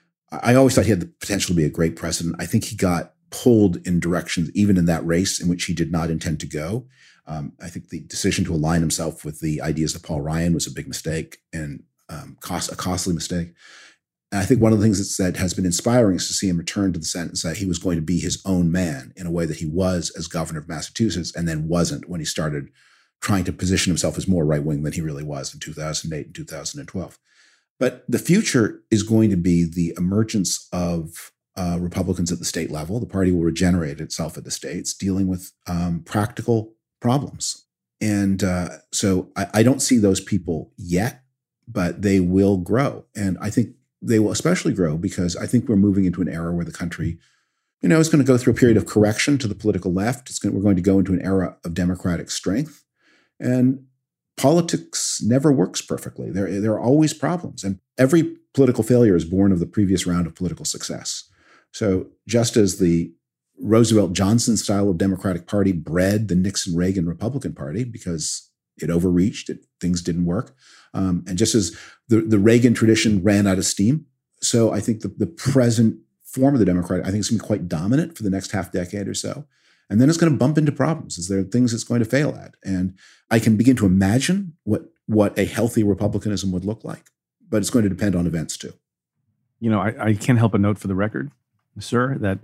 Speaker 3: I always thought he had the potential to be a great president. I think he got pulled in directions, even in that race, in which he did not intend to go. Um, I think the decision to align himself with the ideas of Paul Ryan was a big mistake and um, cost a costly mistake. And I think one of the things that's, that has been inspiring is to see him return to the Senate and say he was going to be his own man in a way that he was as governor of Massachusetts and then wasn't when he started trying to position himself as more right-wing than he really was in two thousand eight and two thousand twelve. But the future is going to be the emergence of uh, Republicans at the state level. The party will regenerate itself at the states, dealing with um, practical problems. And uh, so I, I don't see those people yet, but they will grow. And I think they will especially grow because I think we're moving into an era where the country, you know, is going to go through a period of correction to the political left. It's going, we're going to go into an era of democratic strength. And politics never works perfectly. There, there are always problems. And every political failure is born of the previous round of political success. So just as the Roosevelt-Johnson style of Democratic Party bred the Nixon-Reagan Republican Party because it overreached, it, things didn't work. Um, and just as the, the Reagan tradition ran out of steam, so I think the, the present form of the Democratic, I think it's going to be quite dominant for the next half decade or so. And then it's going to bump into problems. Is there things it's going to fail at? And I can begin to imagine what, what a healthy Republicanism would look like, but it's going to depend on events too.
Speaker 2: You know, I, I can't help but note for the record, sir, that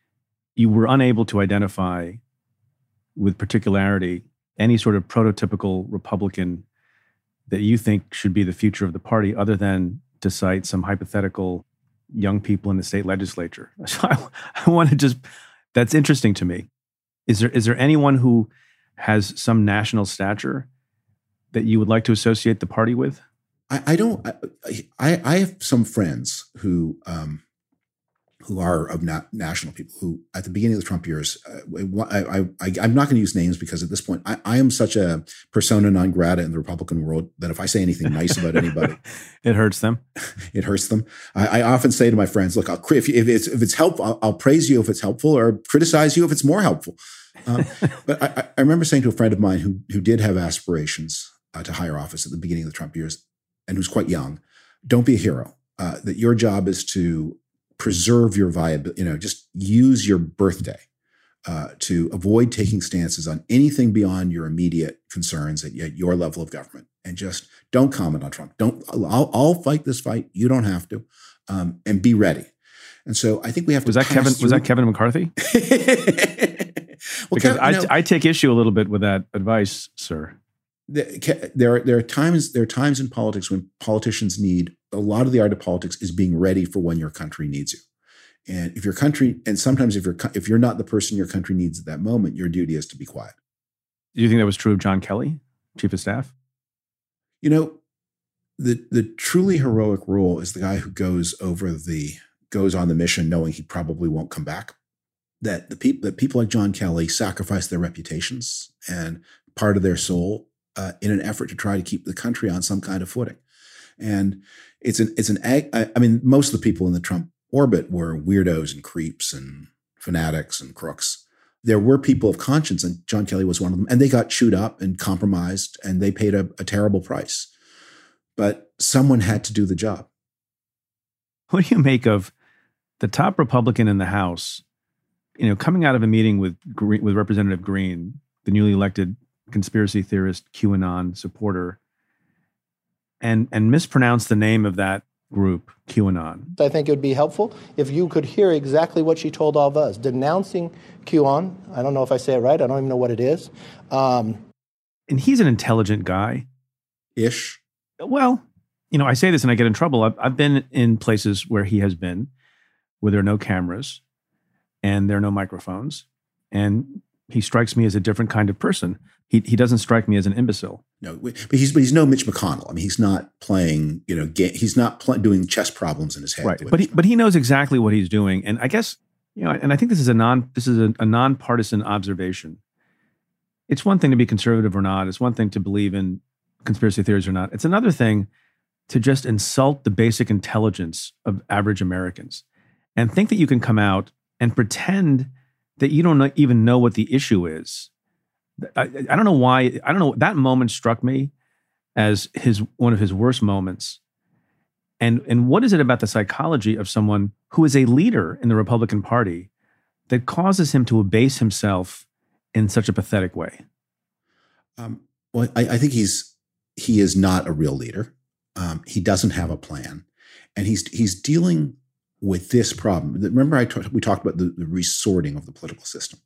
Speaker 2: you were unable to identify with particularity any sort of prototypical Republican that you think should be the future of the party, other than to cite some hypothetical young people in the state legislature. So I, I want to just, that's interesting to me. Is there is there anyone who has some national stature that you would like to associate the party with?
Speaker 3: I, I don't. I, I have some friends who um, who are of na- national people who, at the beginning of the Trump years, uh, I, I, I, I'm not going to use names because at this point, I, I am such a persona non grata in the Republican world that if I say anything nice about anybody,
Speaker 2: it hurts them.
Speaker 3: It hurts them. I, I often say to my friends, "Look, I'll, if, if it's if it's helpful, I'll, I'll praise you if it's helpful, or criticize you if it's more helpful." Um, but I, I remember saying to a friend of mine who who did have aspirations uh, to higher office at the beginning of the Trump years, and who's quite young, "Don't be a hero. Uh, that your job is to preserve your viability. You know, just use your birthday uh, to avoid taking stances on anything beyond your immediate concerns at, at your level of government, and just don't comment on Trump. Don't. I'll, I'll fight this fight. You don't have to, um, and be ready." And so I think we have
Speaker 2: was
Speaker 3: to.
Speaker 2: That Kevin? Through. Was that Kevin McCarthy? Well, because Kevin, I, you know, I take issue a little bit with that advice, sir.
Speaker 3: The, there are there are times there are times in politics when politicians need, a lot of the art of politics is being ready for when your country needs you. And if your country, and sometimes if you're if you're not the person your country needs at that moment, your duty is to be quiet.
Speaker 2: Do you think that was true of John Kelly, Chief of Staff?
Speaker 3: You know, the the truly heroic role is the guy who goes over the goes on the mission knowing he probably won't come back. That the people that people like John Kelly sacrifice their reputations and part of their soul uh, in an effort to try to keep the country on some kind of footing. And it's an it's an I, I mean, most of the people in the Trump orbit were weirdos and creeps and fanatics and crooks. There were people of conscience, and John Kelly was one of them. And they got chewed up and compromised, and they paid a, a terrible price. But someone had to do the job.
Speaker 2: What do you make of the top Republican in the House, you know, coming out of a meeting with with Representative Green, the newly elected conspiracy theorist, QAnon supporter, and and mispronounce the name of that group, QAnon?
Speaker 6: I think it would be helpful if you could hear exactly what she told all of us, denouncing QAnon. I don't know if I say it right. I don't even know what it is. Um,
Speaker 2: and he's an intelligent guy.
Speaker 3: Ish.
Speaker 2: Well, you know, I say this and I get in trouble. I've, I've been in places where he has been, where there are no cameras and there are no microphones. And he strikes me as a different kind of person. He he doesn't strike me as an imbecile.
Speaker 3: No, but he's but he's no Mitch McConnell. I mean, he's not playing. You know, ga- he's not pl- doing chess problems in his head.
Speaker 2: Right, but he but he knows exactly what he's doing. And I guess, you know, and I think this is a non this is a, a nonpartisan observation. It's one thing to be conservative or not. It's one thing to believe in conspiracy theories or not. It's another thing to just insult the basic intelligence of average Americans and think that you can come out and pretend that you don't know, even know what the issue is. I, I don't know why. I don't know. That moment struck me as his one of his worst moments. And and what is it about the psychology of someone who is a leader in the Republican Party that causes him to abase himself in such a pathetic way?
Speaker 3: Um, well, I, I think he's he is not a real leader. Um, he doesn't have a plan, And he's he's dealing with this problem. Remember, I talk, we talked about the, the resorting of the political system.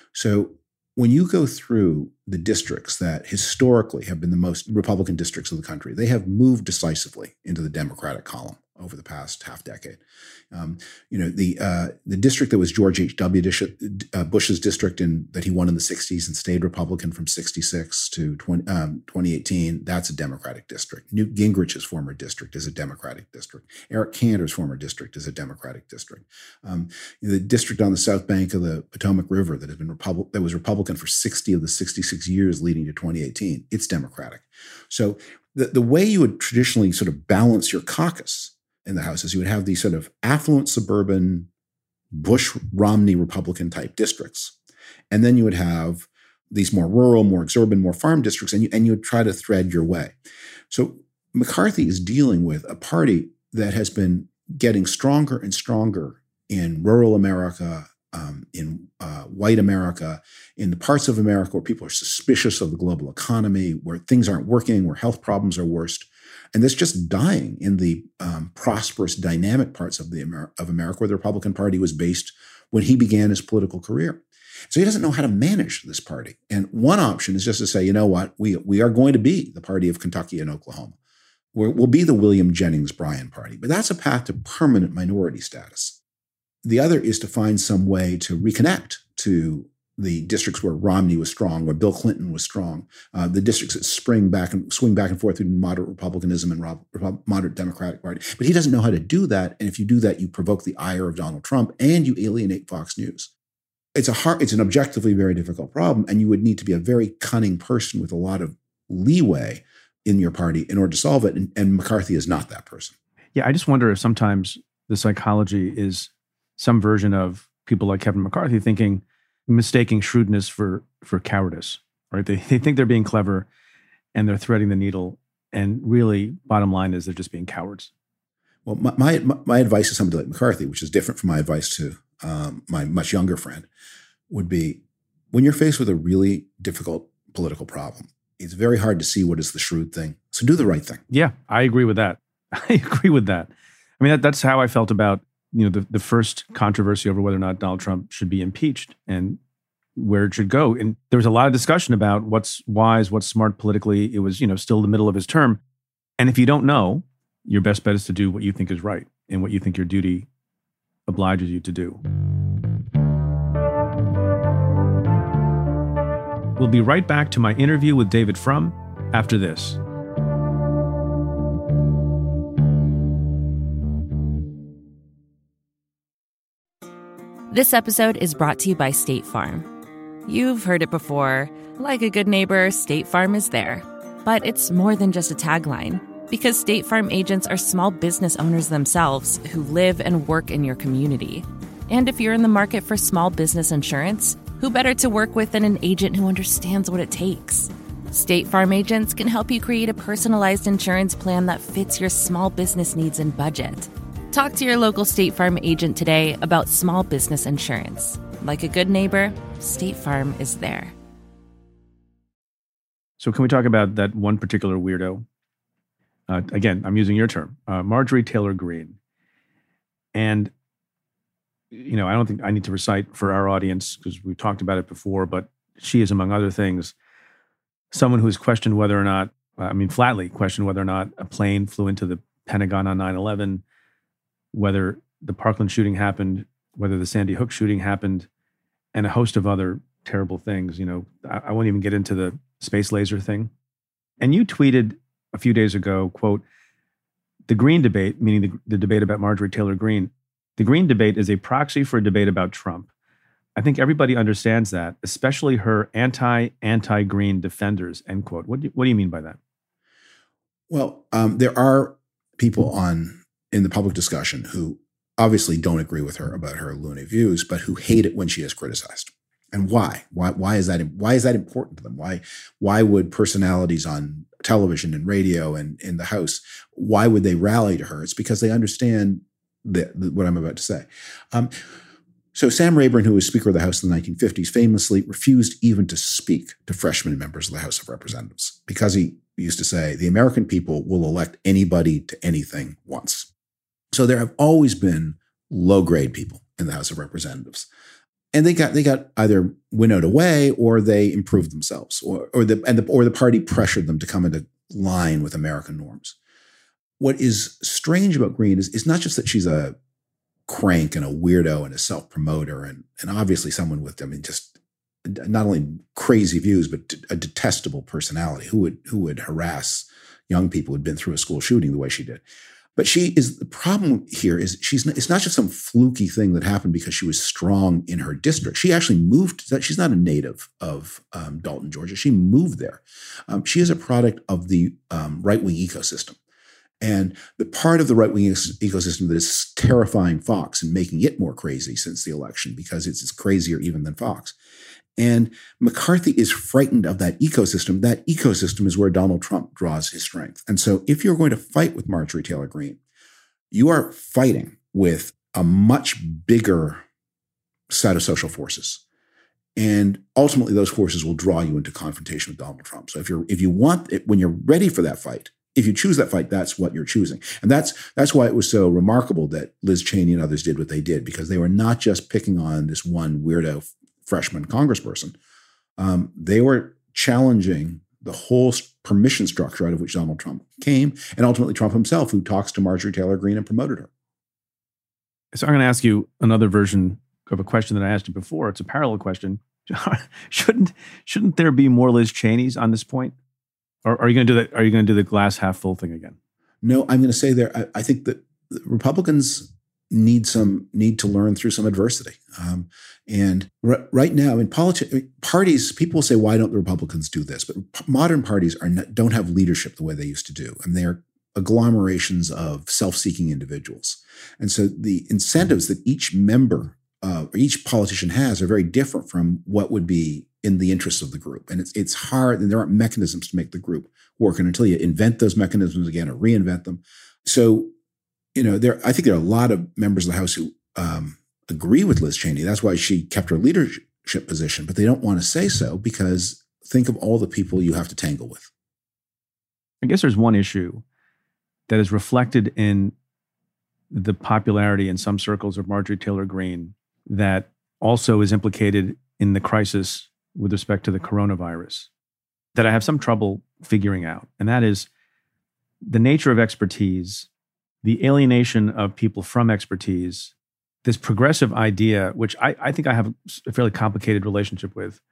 Speaker 3: So when you go through the districts that historically have been the most Republican districts of the country, they have moved decisively into the Democratic column over the past half decade. Um, you know, the uh, the district that was George H W. Bush's district in, that he won in the sixties and stayed Republican from sixty-six to twenty, um, twenty eighteen, that's a Democratic district. Newt Gingrich's former district is a Democratic district. Eric Cantor's former district is a Democratic district. Um, the district on the south bank of the Potomac River that has been Republic, that was Republican for sixty of the sixty-six years leading to twenty eighteen, it's Democratic. So the, the way you would traditionally sort of balance your caucus in the House is you would have these sort of affluent suburban Bush-Romney Republican type districts. And then you would have these more rural, more exurban, more farm districts, and you, and you would try to thread your way. So McCarthy is dealing with a party that has been getting stronger and stronger in rural America, um, in uh, white America, in the parts of America where people are suspicious of the global economy, where things aren't working, where health problems are worst. And that's just dying in the um, prosperous, dynamic parts of the Amer- of America where the Republican Party was based when he began his political career. So he doesn't know how to manage this party. And one option is just to say, you know what, we we are going to be the party of Kentucky and Oklahoma. We're, we'll be the William Jennings Bryan party. But that's a path to permanent minority status. The other is to find some way to reconnect to the districts where Romney was strong, where Bill Clinton was strong, uh, the districts that spring back and swing back and forth between moderate Republicanism and Rob, moderate Democratic Party. But he doesn't know how to do that. And if you do that, you provoke the ire of Donald Trump and you alienate Fox News. It's a hard, it's an objectively very difficult problem. And you would need to be a very cunning person with a lot of leeway in your party in order to solve it. And, and McCarthy is not that person.
Speaker 2: Yeah, I just wonder if sometimes the psychology is some version of people like Kevin McCarthy thinking, mistaking shrewdness for for cowardice, right? They they think they're being clever and they're threading the needle. And really, bottom line is they're just being cowards.
Speaker 3: Well, my my, my advice to somebody like McCarthy, which is different from my advice to um, my much younger friend, would be when you're faced with a really difficult political problem, it's very hard to see what is the shrewd thing. So do the right thing.
Speaker 2: Yeah, I agree with that. I agree with that. I mean, that, that's how I felt about you know, the, the first controversy over whether or not Donald Trump should be impeached and where it should go. And there was a lot of discussion about what's wise, what's smart politically. It was, you know, still the middle of his term. And if you don't know, your best bet is to do what you think is right and what you think your duty obliges you to do. We'll be right back to my interview with David Frum after this.
Speaker 1: This episode is brought to you by State Farm. You've heard it before. Like a good neighbor, State Farm is there. But it's more than just a tagline. Because State Farm agents are small business owners themselves who live and work in your community. And if you're in the market for small business insurance, who better to work with than an agent who understands what it takes? State Farm agents can help you create a personalized insurance plan that fits your small business needs and budget. Talk to your local State Farm agent today about small business insurance. Like a good neighbor, State Farm is there.
Speaker 2: So can we talk about that one particular weirdo? Uh, again, I'm using your term, uh, Marjorie Taylor Greene. And, you know, I don't think I need to recite for our audience because we've talked about it before, but she is, among other things, someone who's questioned whether or not, I mean, flatly questioned whether or not a plane flew into the Pentagon on nine eleven, whether the Parkland shooting happened, whether the Sandy Hook shooting happened, and a host of other terrible things. You know, I, I won't even get into the space laser thing. And you tweeted a few days ago, quote, the Greene debate, meaning the, the debate about Marjorie Taylor Greene, the Greene debate is a proxy for a debate about Trump. I think everybody understands that, especially her anti-anti-Greene defenders, end quote. What do you, what do you mean by that?
Speaker 3: Well, um, there are people on in the public discussion who obviously don't agree with her about her loony views, but who hate it when she is criticized. And why? Why? Why is that? Why is that important to them? Why? Why would personalities on television and radio and in the House, why would they rally to her? It's because they understand the, the, what I'm about to say. Um, so Sam Rayburn, who was Speaker of the House in the nineteen fifties, famously refused even to speak to freshman members of the House of Representatives because he used to say, the American people will elect anybody to anything once. So there have always been low-grade people in the House of Representatives. And they got they got either winnowed away or they improved themselves, or or the and the or the party pressured them to come into line with American norms. What is strange about Greene is, is not just that she's a crank and a weirdo and a self-promoter and, and obviously someone with, I mean, just not only crazy views, but a detestable personality who would who would harass young people who'd been through a school shooting the way she did. But she is, the problem here is she's not, it's not just some fluky thing that happened because she was strong in her district. She actually moved, she's not a native of um, Dalton, Georgia. She moved there. Um, she is a product of the um, right-wing ecosystem. And the part of the right-wing ecosystem that is terrifying Fox and making it more crazy since the election, because it's, it's crazier even than Fox. And McCarthy is frightened of that ecosystem. That ecosystem is where Donald Trump draws his strength. And so if you're going to fight with Marjorie Taylor Greene, you are fighting with a much bigger set of social forces. And ultimately, those forces will draw you into confrontation with Donald Trump. So if you're if you want it, when you're ready for that fight, if you choose that fight, that's what you're choosing. And that's that's why it was so remarkable that Liz Cheney and others did what they did, because they were not just picking on this one weirdo freshman congressperson. Um, they were challenging the whole permission structure out of which Donald Trump came, and ultimately Trump himself, who talks to Marjorie Taylor Greene and promoted her.
Speaker 2: So I'm going to ask you another version of a question that I asked you before. It's a parallel question. shouldn't shouldn't there be more Liz Cheneys on this point? Or are you going to do that? Are you going to do the glass half full thing again?
Speaker 3: No, I'm going to say there. I, I think that Republicans need some need to learn through some adversity. Um, and r- right now, in politics, parties, people will say, "Why don't the Republicans do this?" But p- modern parties are not, don't have leadership the way they used to do, and they are agglomerations of self-seeking individuals. And so the incentives that each member uh, or each politician has are very different from what would be in the interests of the group. And it's it's hard, and there aren't mechanisms to make the group work. And until you invent those mechanisms again or reinvent them. So, you know, there I think there are a lot of members of the House who um, agree with Liz Cheney. That's why she kept her leadership position, but they don't want to say so because think of all the people you have to tangle with.
Speaker 2: I guess there's one issue that is reflected in the popularity in some circles of Marjorie Taylor Greene that also is implicated in the crisis with respect to the coronavirus that I have some trouble figuring out. And that is the nature of expertise, the alienation of people from expertise, this progressive idea, which I, I think I have a fairly complicated relationship with,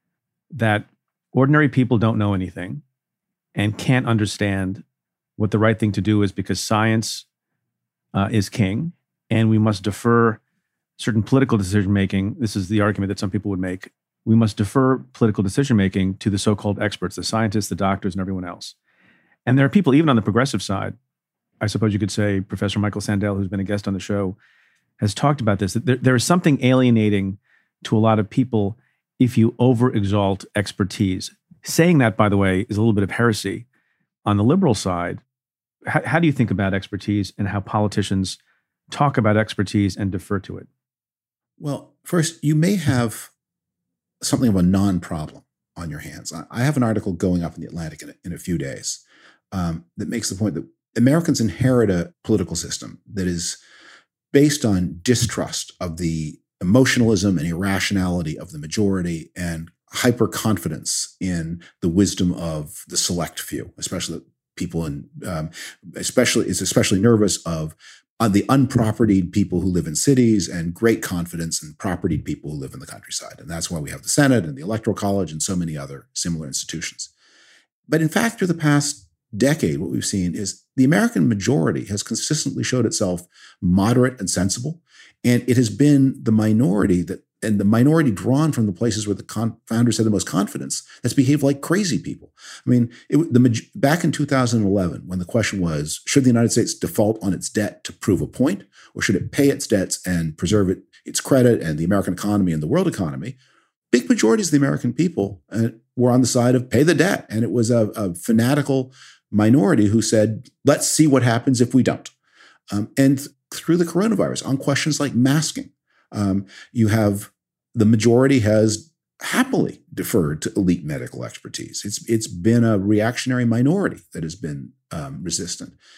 Speaker 2: that ordinary people don't know anything and can't understand what the right thing to do is because science uh, is king and we must defer certain political decision-making. This is the argument that some people would make. We must defer political decision-making to the so-called experts, the scientists, the doctors, and everyone else. And there are people, even on the progressive side, I suppose you could say Professor Michael Sandel, who's been a guest on the show, has talked about this, that there, there is something alienating to a lot of people if you over-exalt expertise. Saying that, by the way, is a little bit of heresy. On the liberal side, how, how do you think about expertise and how politicians talk about expertise and defer to it?
Speaker 3: Well, first, you may have something of a non-problem on your hands. I have an article going up in the Atlantic in a, in a few days um, that makes the point that Americans inherit a political system that is based on distrust of the emotionalism and irrationality of the majority and hyper-confidence in the wisdom of the select few, especially people in, um, especially, is especially nervous of uh, the unpropertied people who live in cities and great confidence in propertied people who live in the countryside. And that's why we have the Senate and the Electoral College and so many other similar institutions. But in fact, through the past decade, what we've seen is the American majority has consistently showed itself moderate and sensible. And it has been the minority that, and the minority drawn from the places where the con- founders had the most confidence, that's behaved like crazy people. I mean, it, the back in two thousand eleven, when the question was, should the United States default on its debt to prove a point, or should it pay its debts and preserve it, its credit and the American economy and the world economy? Big majorities of the American people uh, were on the side of pay the debt. And it was a, a fanatical minority who said, let's see what happens if we don't. Um, and through the coronavirus, on questions like masking, um, you have the majority has happily deferred to elite medical expertise. It's it's been a reactionary minority that has been um, resistant.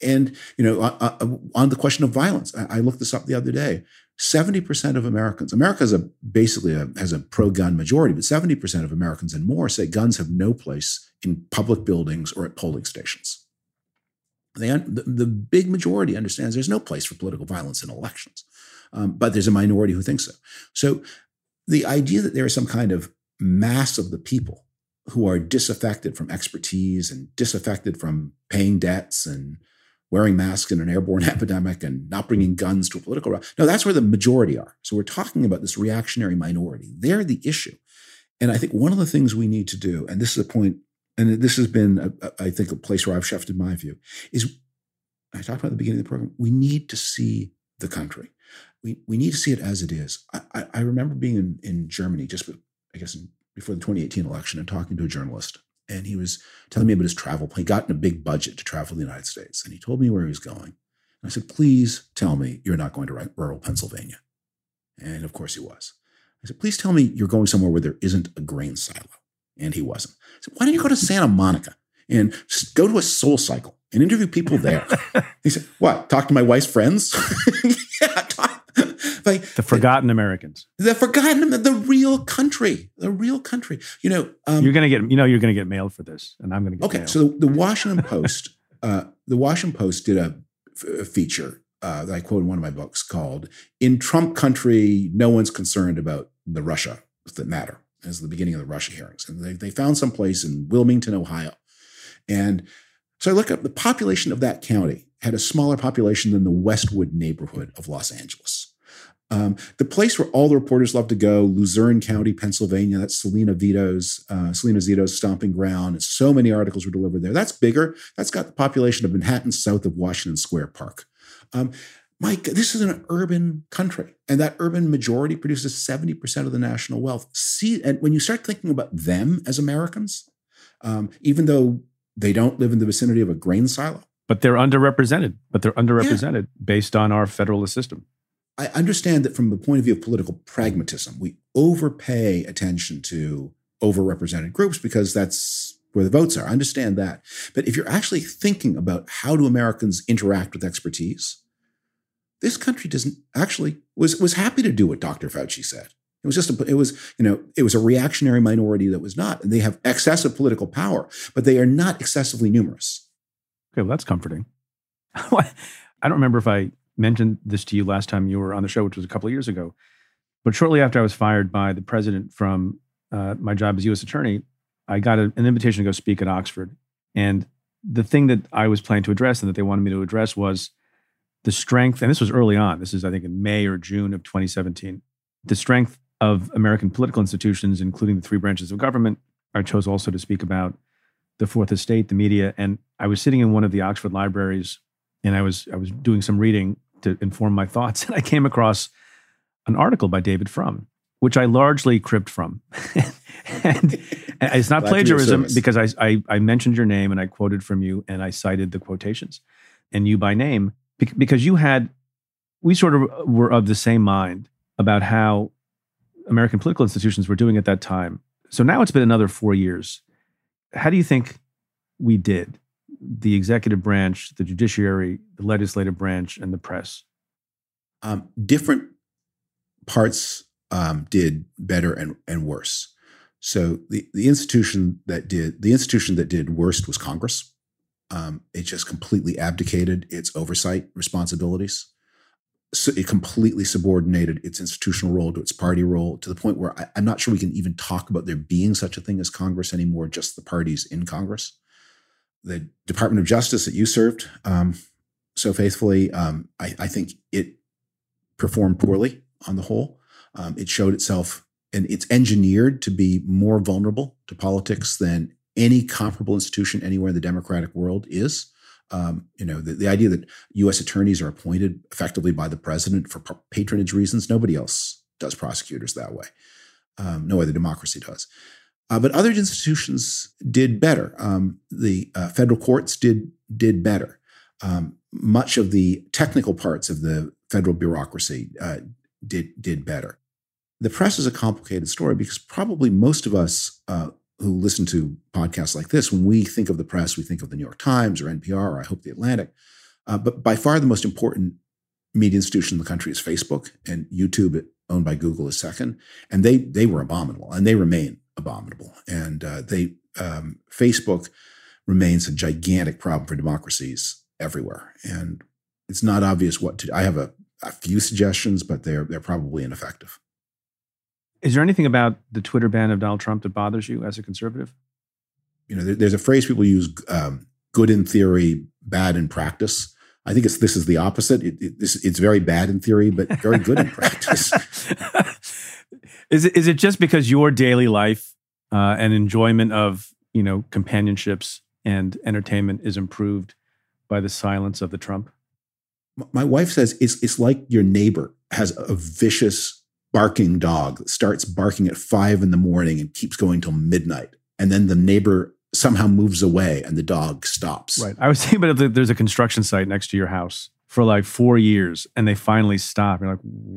Speaker 3: And, you know, uh, on the question of violence, I, I looked this up the other day. seventy percent of Americans, America is a, basically a, has a pro-gun majority, but seventy percent of Americans and more say guns have no place in public buildings or at polling stations. They, the, the big majority understands there's no place for political violence in elections, um, but there's a minority who thinks so. So the idea that there is some kind of mass of the people who are disaffected from expertise and disaffected from paying debts and wearing masks in an airborne epidemic and not bringing guns to a political rally. No, that's where the majority are. So we're talking about this reactionary minority. They're the issue. And I think one of the things we need to do, and this is a point, and this has been, a, a, I think, a place where I've shifted my view, is I talked about at the beginning of the program, we need to see the country. We we need to see it as it is. I, I, I remember being in, in Germany just, I guess, in, before the twenty eighteen election and talking to a journalist. And he was telling me about his travel plan. He got in a big budget to travel to the United States. And he told me where he was going. And I said, please tell me you're not going to rural Pennsylvania. And of course he was. I said, please tell me you're going somewhere where there isn't a grain silo. And he wasn't. I said, why don't you go to Santa Monica and just go to a Soul Cycle and interview people there? He said, what, talk to my wife's friends? Yeah, talk. Like,
Speaker 2: the forgotten Americans,
Speaker 3: the forgotten, the real country, the real country. You know, um,
Speaker 2: you're going to get, you know, you're going to get mailed for this, and I'm going to get.
Speaker 3: Okay,
Speaker 2: mailed.
Speaker 3: so the Washington Post, uh, the Washington Post did a, a feature uh, that I quote in one of my books called "In Trump Country, No One's Concerned About the Russia That Matter." As the beginning of the Russia hearings, and they they found some place in Wilmington, Ohio, and so I look up the population of that county had a smaller population than the Westwood neighborhood of Los Angeles. Um, the place where all the reporters love to go, Luzerne County, Pennsylvania, that's Selena Vito's, uh, Selena Zito's stomping ground. And so many articles were delivered there. That's bigger. That's got the population of Manhattan south of Washington Square Park. Um, Mike, this is an urban country, and that urban majority produces seventy percent of the national wealth. See, and when you start thinking about them as Americans, um, even though they don't live in the vicinity of a grain silo.
Speaker 2: But they're underrepresented, but they're underrepresented yeah. based on our federalist system.
Speaker 3: I understand that from the point of view of political pragmatism, we overpay attention to overrepresented groups because that's where the votes are. I understand that. But if you're actually thinking about how do Americans interact with expertise, this country doesn't actually was was happy to do what Doctor Fauci said. It was just a, it was, you know, it was a reactionary minority that was not, and they have excessive political power, but they are not excessively numerous.
Speaker 2: Okay, well, that's comforting. I don't remember if I mentioned this to you last time you were on the show, which was a couple of years ago. But shortly after I was fired by the president from uh, my job as U S attorney, I got a, an invitation to go speak at Oxford. And the thing that I was planning to address and that they wanted me to address was the strength, and this was early on, this is I think in May or June of twenty seventeen, the strength of American political institutions, including the three branches of government. I chose also to speak about the Fourth Estate, the media. And I was sitting in one of the Oxford libraries and I was I was doing some reading to inform my thoughts. And I came across an article by David Frum, which I largely cribbed from. and, and it's not plagiarism because I, I I mentioned your name and I quoted from you and I cited the quotations and you by name because you had, we sort of were of the same mind about how American political institutions were doing at that time. So now it's been another four years. How do you think we did? The executive branch, the judiciary, the legislative branch, and the press?
Speaker 3: Um, different parts um, did better and, and worse. So the, the institution that did the institution that did worst was Congress. Um, it just completely abdicated its oversight responsibilities. So it completely subordinated its institutional role to its party role to the point where I, I'm not sure we can even talk about there being such a thing as Congress anymore, just the parties in Congress. The Department of Justice that you served um, so faithfully, um, I, I think it performed poorly on the whole. Um, it showed itself, and it's engineered to be more vulnerable to politics than any comparable institution anywhere in the democratic world is. Um, you know, the, the idea that U S attorneys are appointed effectively by the president for patronage reasons, nobody else does prosecutors that way. Um, no other democracy does. Uh, but other institutions did better. Um, the uh, federal courts did did better. Um, much of the technical parts of the federal bureaucracy uh, did did better. The press is a complicated story because probably most of us uh, who listen to podcasts like this, when we think of the press, we think of the New York Times or N P R or I hope the Atlantic. Uh, but by far the most important media institution in the country is Facebook, and YouTube, owned by Google, is second. And they they were abominable, and they remain abominable. And uh, they um, Facebook remains a gigantic problem for democracies everywhere. And it's not obvious what to do. I have a, a few suggestions, but they're they're probably ineffective.
Speaker 2: Is there anything about the Twitter ban of Donald Trump that bothers you as a conservative?
Speaker 3: You know, there, there's a phrase people use, um, good in theory, bad in practice. I think it's this is the opposite. It, it, this, it's very bad in theory, but very good in practice.
Speaker 2: Is it is it just because your daily life uh, and enjoyment of, you know, companionships and entertainment is improved by the silence of the Trump?
Speaker 3: My wife says it's it's like your neighbor has a vicious barking dog that starts barking at five in the morning and keeps going till midnight. And then the neighbor somehow moves away and the dog stops.
Speaker 2: Right. I was thinking about it, there's a construction site next to your house for like four years and they finally stop. You're like,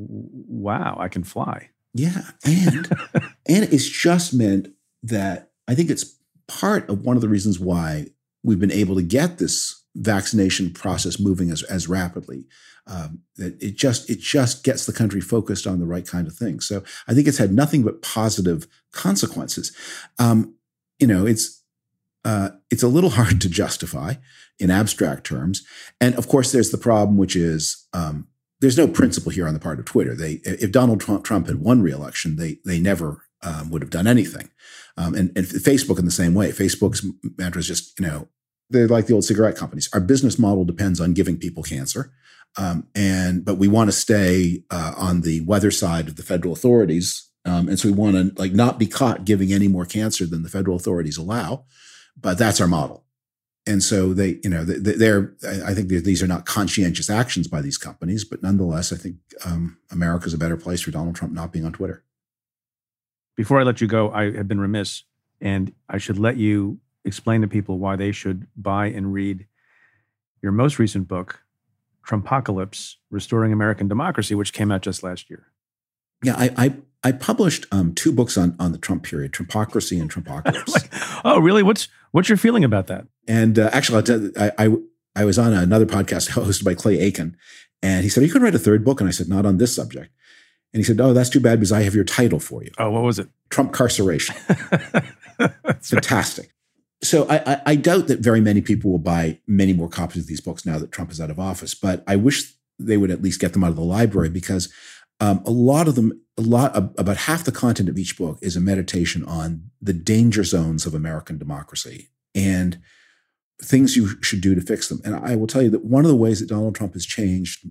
Speaker 2: wow, I can fly.
Speaker 3: Yeah. And, and it's just meant that I think it's part of one of the reasons why we've been able to get this vaccination process moving as, as rapidly. Um, that it just it just gets the country focused on the right kind of thing. So I think it's had nothing but positive consequences. Um, you know, it's uh, it's a little hard to justify in abstract terms. And of course, there's the problem, which is um, there's no principle here on the part of Twitter. They if Donald Trump, Trump had won re-election, they they never um, would have done anything. Um, and, and Facebook in the same way. Facebook's mantra is just, you know, they're like the old cigarette companies. Our business model depends on giving people cancer. Um, and but we want to stay uh, on the weather side of the federal authorities, um, and so we want to like not be caught giving any more cancer than the federal authorities allow. But that's our model, and so they, you know, they, they're. I think these are not conscientious actions by these companies, but nonetheless, I think um, America's a better place for Donald Trump not being on Twitter.
Speaker 2: Before I let you go, I have been remiss, and I should let you explain to people why they should buy and read your most recent book, Trumpocalypse: Restoring American Democracy, which came out just last year.
Speaker 3: Yeah, I I, I published um, two books on, on the Trump period, Trumpocracy and Trumpocalypse.
Speaker 2: Like, oh, really? What's what's your feeling about that?
Speaker 3: And uh, actually, I'll tell you, I, I I was on another podcast hosted by Clay Aiken, and he said, "Are you going to write a third book?" And I said, "Not on this subject." And he said, "Oh, that's too bad because I have your title for you."
Speaker 2: Oh, what was it?
Speaker 3: Trumpcarceration. Fantastic. Right. So I, I, I doubt that very many people will buy many more copies of these books now that Trump is out of office, but I wish they would at least get them out of the library because um, a lot of them, a lot about half the content of each book is a meditation on the danger zones of American democracy and things you should do to fix them. And I will tell you that one of the ways that Donald Trump has changed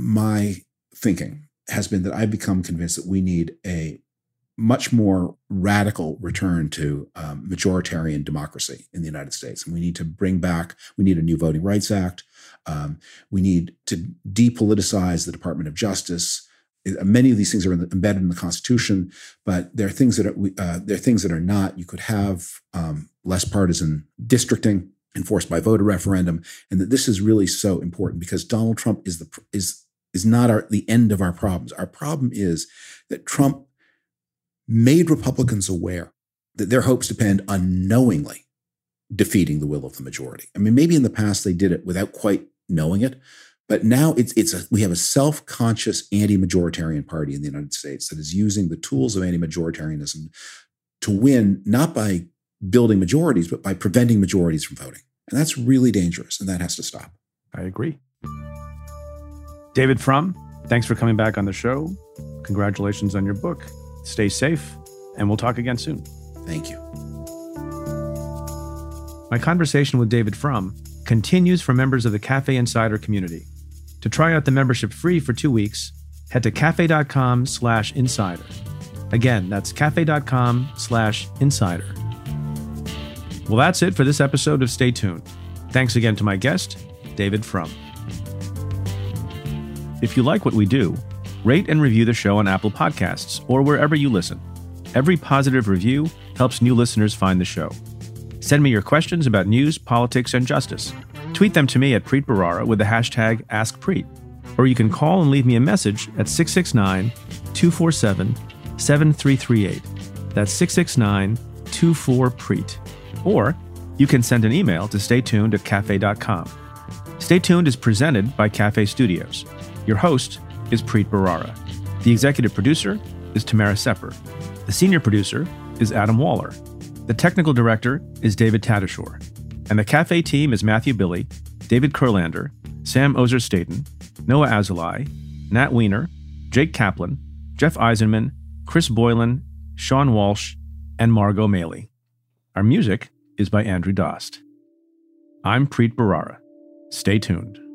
Speaker 3: my thinking has been that I've become convinced that we need a much more radical return to um, majoritarian democracy in the United States. And we need to bring back, we need a new Voting Rights Act. Um, we need to depoliticize the Department of Justice. Many of these things are in the, embedded in the Constitution, but there are things that are, uh, there are things that are not. You could have um, less partisan districting enforced by voter referendum. And that this is really so important because Donald Trump is the, is, is not our, the end of our problems. Our problem is that Trump made Republicans aware that their hopes depend on knowingly defeating the will of the majority. I mean, maybe in the past they did it without quite knowing it, but now it's it's a, we have a self-conscious anti-majoritarian party in the United States that is using the tools of anti-majoritarianism to win, not by building majorities, but by preventing majorities from voting. And that's really dangerous, and that has to stop.
Speaker 2: I agree. David Frum, thanks for coming back on the show. Congratulations on your book. Stay safe, and we'll talk again soon.
Speaker 3: Thank you.
Speaker 2: My conversation with David Frum continues for members of the Cafe Insider community. To try out the membership free for two weeks, head to cafe.com slash insider. Again, that's cafe.com slash insider. Well, that's it for this episode of Stay Tuned. Thanks again to my guest, David Frum. If you like what we do, rate and review the show on Apple Podcasts or wherever you listen. Every positive review helps new listeners find the show. Send me your questions about news, politics, and justice. Tweet them to me at Preet Bharara with the hashtag AskPreet. Or you can call and leave me a message at six six nine, two four seven, seven three three eight. That's six six nine, two four, Preet. Or you can send an email to staytuned at cafe dot com. Stay Tuned is presented by Cafe Studios. Your host is Preet Bharara. The executive producer is Tamara Sepper. The senior producer is Adam Waller. The technical director is David Tadashore. And the Cafe team is Matthew Billy, David Kurlander, Sam Ozer-Staten, Noah Azulai, Nat Weiner, Jake Kaplan, Jeff Eisenman, Chris Boylan, Sean Walsh, and Margot Maley. Our music is by Andrew Dost. I'm Preet Bharara. Stay tuned.